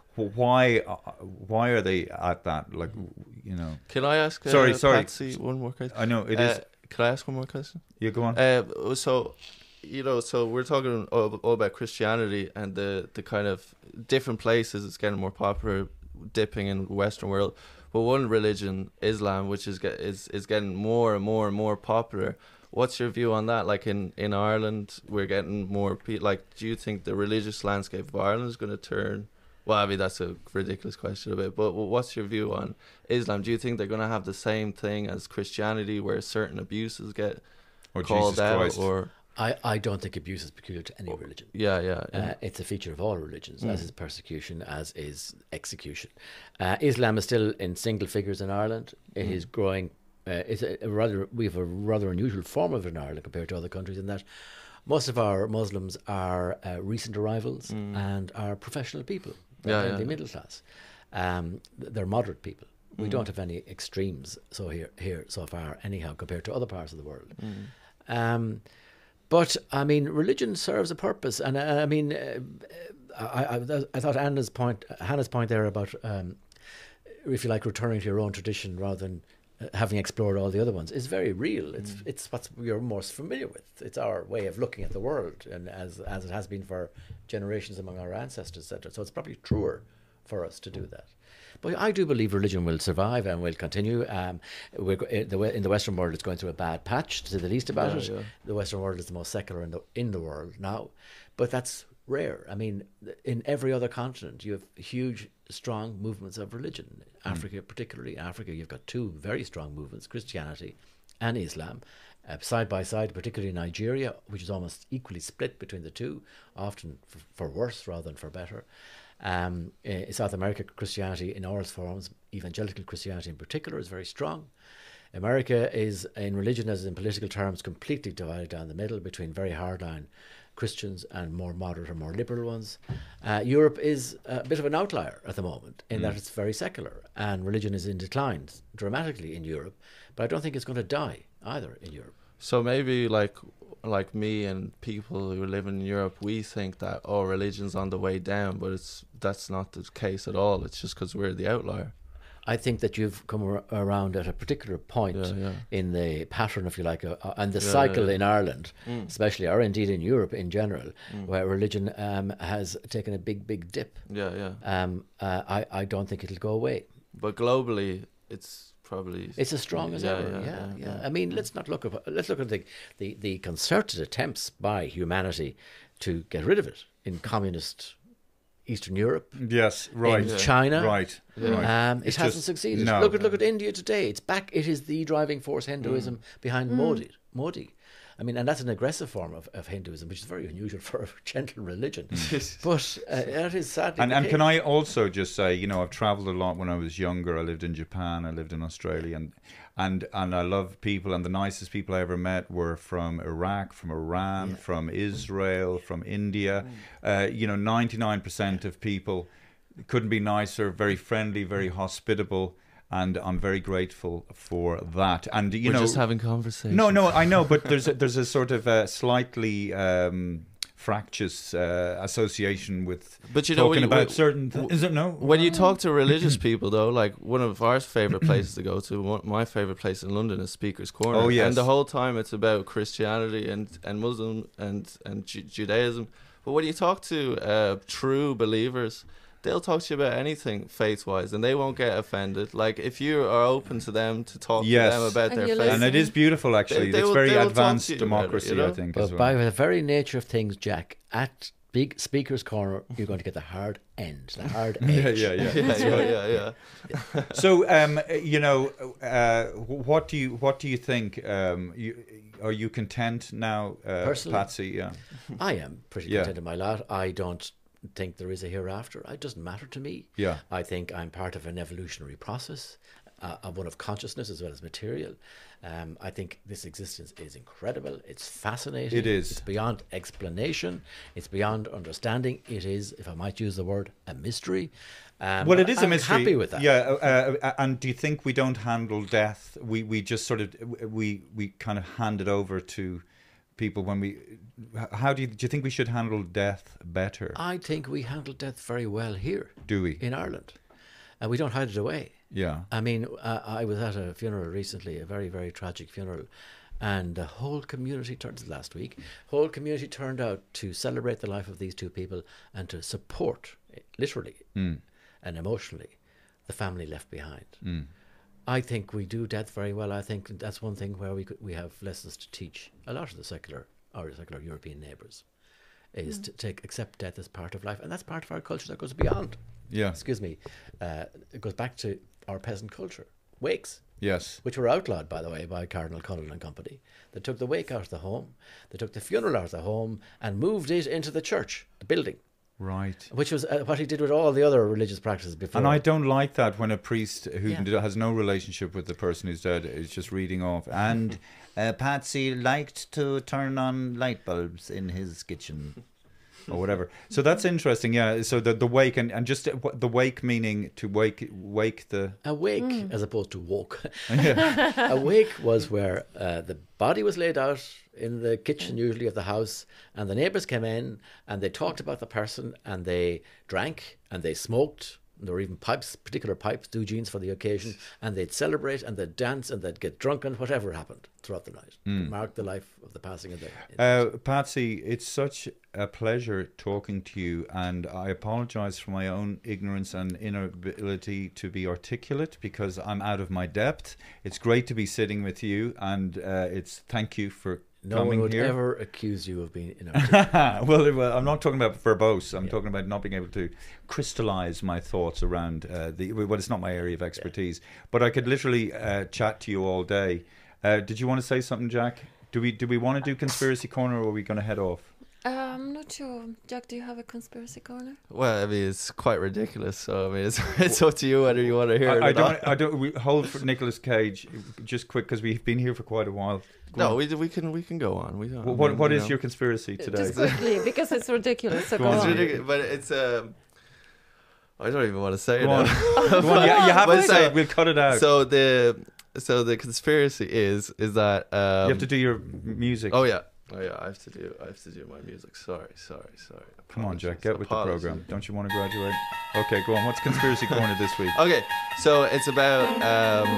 why uh, why are they at that? Like, you know. Can I ask? Uh, Sorry, sorry. Patsy, one more question. I know it uh, is. Can I ask one more question? Yeah, go on. Uh, so, you know, so we're talking all, all about Christianity and the, the kind of different places it's getting more popular, dipping in the Western world. But one religion, Islam, which is get, is is getting more and more and more popular. What's your view on that? Like in, in Ireland, we're getting more people. Like, do you think the religious landscape of Ireland is going to turn? Well, I mean, that's a ridiculous question a bit, but what's your view on Islam? Do you think they're going to have the same thing as Christianity, where certain abuses get Or called Jesus out? Christ. Or I, I don't think abuse is peculiar to any religion. yeah, yeah, yeah. Uh, it's a feature of all religions, Mm. as is persecution, as is execution. Uh, Islam is still in single figures in Ireland. It Mm. is growing. Uh, it's a, a rather we have a rather unusual form of it in Ireland compared to other countries in that most of our Muslims are uh, recent arrivals Mm. and are professional people. They're Yeah, mainly yeah. middle class. Um, th- they're moderate people. We Mm. don't have any extremes so here here so far anyhow compared to other parts of the world. Mm. Um, but I mean, religion serves a purpose, and uh, I mean, uh, I, I, I thought Anna's point, Hannah's point there about, um, if you like, returning to your own tradition rather than uh, having explored all the other ones is very real. It's Mm. it's what you're most familiar with. It's our way of looking at the world, and as as it has been for generations among our ancestors, et cetera. So it's probably truer for us to do that. But I do believe religion will survive and will continue. Um, we're, go- in the in the Western world, it's going through a bad patch, to say the least about Yeah, it. yeah. The Western world is the most secular in the in the world now, but that's rare. I mean, in every other continent, you have huge, strong movements of religion. Africa, particularly Africa, you've got two very strong movements: Christianity and Islam, uh, side by side. Particularly Nigeria, which is almost equally split between the two, often f- for worse rather than for better. Um, in South America, Christianity in all its forms, evangelical Christianity in particular, is very strong. America is, in religion as in political terms, completely divided down the middle between very hardline Christians and more moderate or more liberal ones. Uh, Europe is a bit of an outlier at the moment in Mm. that it's very secular, and religion is in decline dramatically in Europe, but I don't think it's going to die either in Europe. So maybe like like me and people who live in Europe, we think that oh, religion's on the way down, but it's that's not the case at all. It's just because we're the outlier. I think that you've come ar- around at a particular point Yeah, yeah. in the pattern, if you like, uh, uh, and the Yeah, cycle yeah. in Ireland, Mm. especially, or indeed in Europe in general, Mm. where religion um, has taken a big, big dip. Yeah, yeah. Um, uh, I, I don't think it'll go away. But globally, it's probably It's as strong as yeah, ever. Yeah, Yeah, yeah, yeah. I mean, let's not look at let's look at the, the the concerted attempts by humanity to get rid of it in communist Eastern Europe. Yes, right. In Yeah. China, Right, right. Um, it It's hasn't just- succeeded. no. Look at look at India today. It's back. It is the driving force, Hinduism, behind Mm. Modi. Modi. I mean, and that's an aggressive form of, of Hinduism, which is very unusual for a gentle religion. But uh, it is sadly And, the and case. can I also just say, you know, I've travelled a lot when I was younger. I lived in Japan, I lived in Australia, and and and I love people. And the nicest people I ever met were from Iraq, from Iran, Yeah. from Israel, from India. Uh, you know, ninety-nine percent of people couldn't be nicer, very friendly, very hospitable. And I'm very grateful for that. And you We're know, just having conversation. no, no, I know, but there's a, there's a sort of uh, slightly um, fractious uh, association with But you know, talking when you- about when- certain. Th- is it no? When you talk to religious people, though, like one of our favorite places to go to, one, my favorite place in London is Speaker's Corner. Oh, yes. And the whole time it's about Christianity and, and Muslim and, and Ju- Judaism. But when you talk to uh, true believers, they'll talk to you about anything faith-wise, and they won't get offended. Like, if you are open to them to talk Yes. to them about And their you faith. And it is beautiful, actually. They- they it's will- very they will talk advanced to you about it, democracy, you know? I think, But as by well. the very nature of things, Jack, at big Speaker's Corner, you're going to get the hard end, the hard edge. yeah, yeah, yeah. yeah, yeah, yeah, yeah. So, um, you know, uh, what do you what do you think? Um, you, are you content now, uh, Personally? Patsy? Yeah. I am pretty Yeah. content in my lot. I don't think there is a hereafter. It doesn't matter to me. Yeah. I think I'm part of an evolutionary process, uh, of one of consciousness as well as material. Um, I think this existence is incredible. It's fascinating. It is. It's beyond explanation. It's beyond understanding. It is, if I might use the word, a mystery. Um, Well, it but is a I'm mystery. happy with that. Yeah. Uh, uh, and do you think we don't handle death? We we just sort of we we kind of hand it over to people when we. How do you do you think we should handle death better? I think we handle death very well here. Do we? In Ireland. And we don't hide it away. Yeah. I mean, uh, I was at a funeral recently, a very, very tragic funeral, and the whole community turned last week. Whole community turned out to celebrate the life of these two people and to support, literally Mm. and emotionally, the family left behind. Mm. I think we do death very well. I think that's one thing where we could, we have lessons to teach a lot of the secular or secular European neighbours, is to take accept death as part of life, and that's part of our culture that goes beyond. Yeah. Excuse me. Uh, it goes back to our peasant culture. Wakes. Yes. Which were outlawed, by the way, by Cardinal Cullen and company. They took the wake out of the home, they took the funeral out of the home, and moved it into the church, the building. Right. Which was uh, what he did with all the other religious practices before. And I don't like that when a priest who Yeah. has no relationship with the person who's dead is just reading off. And uh, Patsy liked to turn on light bulbs in his kitchen. Or whatever. So that's interesting, yeah. So the the wake and, and just uh, what- the wake meaning to wake wake the Awake as opposed to woke. Awake was where uh, the body was laid out in the kitchen, usually of the house, and the neighbours came in and they talked about the person and they drank and they smoked. There were even pipes, particular pipes, Dujeans for the occasion, and they'd celebrate and they'd dance and they'd get drunken, whatever happened throughout the night. It marked the life of the passing of the. Uh, Patsy, it's such a pleasure talking to you, and I apologise for my own ignorance and inability to be articulate because I'm out of my depth. It's great to be sitting with you, and uh, it's thank you for No coming one would here. ever accuse you of being inarticulate. well, well, I'm not talking about verbose. I'm talking about not being able to crystallize my thoughts around uh, the. Well, it's not my area of expertise, but I could literally uh, chat to you all day. Uh, did you want to say something, Jack? Do we do we want to do Conspiracy Corner, or are we going to head off? Uh, I'm not sure. Jack, do you have a conspiracy corner? Well, I mean, it's quite ridiculous. So I mean, it's it's up to you whether you want to hear it. I, I or don't. not. I don't. We hold for Nicolas Cage just quick because we've been here for quite a while. Go No, on. we we can we can go on. We don't. What I what, mean, what you is know. your conspiracy today? Just quickly, because it's ridiculous. So Go go, on. It's on. ridiculous, but it's um. I don't even want to say it Go on. now. Go on. You, you have But to so- say it. We'll cut it out. So the so the conspiracy is is that um, you have to do your music. Oh yeah, oh yeah. I have to do I have to do my music. Sorry, sorry, sorry. Come on, Jack. Apologies, Get with apologies. the program. Don't you want to graduate? Okay, go on. What's Conspiracy Corner this week? Okay, so it's about um,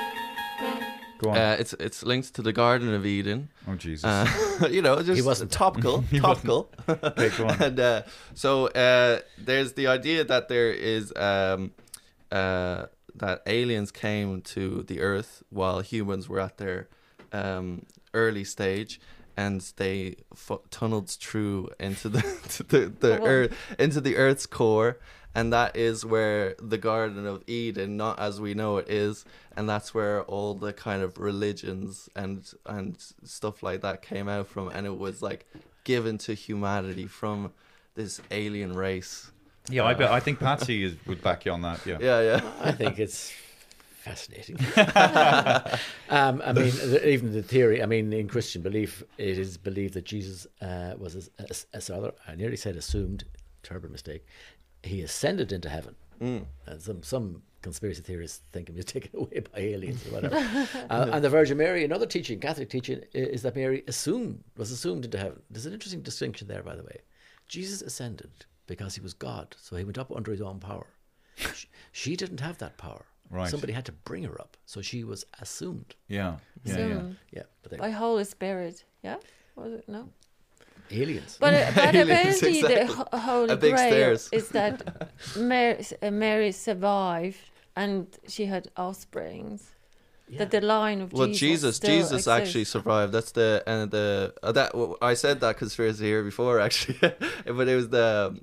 Go on. uh, it's it's linked to the Garden of Eden. oh Jesus. Uh, you know, just wasn't. topical, He topical. Okay, go on. And uh, so uh, there's the idea that there is um, uh, that aliens came to the Earth while humans were at their um, early stage, and they fu- tunneled through into the to the, the Oh. earth into the Earth's core, and that is where the Garden of Eden, not as we know it, is, and that's where all the kind of religions and and stuff like that came out from, and it was like given to humanity from this alien race. Yeah, I bet, I think Patsy is, would back you on that. Yeah, Yeah, yeah. I think it's fascinating. um, I mean, the, even the theory. I mean, in Christian belief, it is believed that Jesus uh, was a, a, a sort of, I nearly said assumed, terrible mistake. He ascended into heaven, Mm. and some some conspiracy theorists think he was taken away by aliens or whatever. uh, and the Virgin Mary, another teaching, Catholic teaching, i- is that Mary assumed was assumed into heaven. There's an interesting distinction there, by the way. Jesus ascended because he was God, so he went up under his own power. she, she didn't have that power. Right. Somebody had to bring her up, so she was assumed. yeah, yeah, yeah. Soon. Yeah, but they, By Holy Spirit. Yeah? Was it? No? aliens. But, uh, but Aliens, apparently the exactly. Ho- Holy A big Grail stairs. is that Mary, uh, Mary survived and she had offsprings. That the line of Well, Jesus Jesus, still Jesus exists. actually survived. That's the and the uh, that well, I said that conspiracy here before, actually, but it was the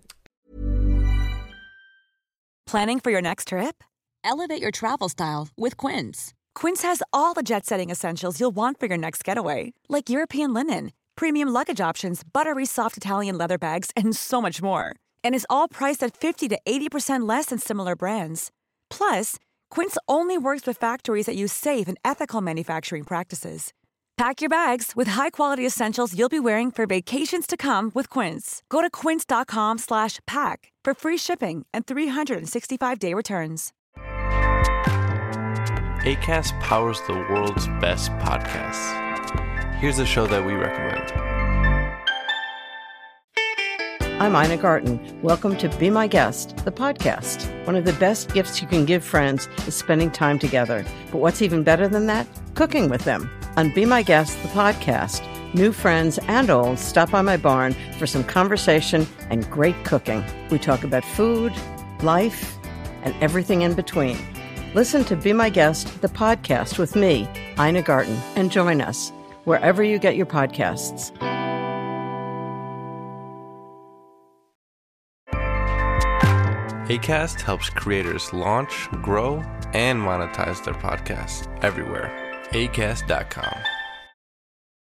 Planning for your next trip? Elevate your travel style with Quince. Quince has all the jet-setting essentials you'll want for your next getaway, like European linen, premium luggage options, buttery soft Italian leather bags, and so much more. And is all priced at fifty to eighty percent less than similar brands. Plus, Quince only works with factories that use safe and ethical manufacturing practices. Pack your bags with high-quality essentials you'll be wearing for vacations to come with Quince. Go to quince.com slash pack for free shipping and three sixty-five day returns. Acast powers the world's best podcasts. Here's a show that we recommend. I'm Ina Garten. Welcome to Be My Guest, the podcast. One of the best gifts you can give friends is spending time together. But what's even better than that? Cooking with them. On Be My Guest, the podcast, new friends and old stop by my barn for some conversation and great cooking. We talk about food, life, and everything in between. Listen to Be My Guest, the podcast with me, Ina Garten, and join us wherever you get your podcasts. Acast helps creators launch, grow, and monetize their podcasts everywhere. acast dot com.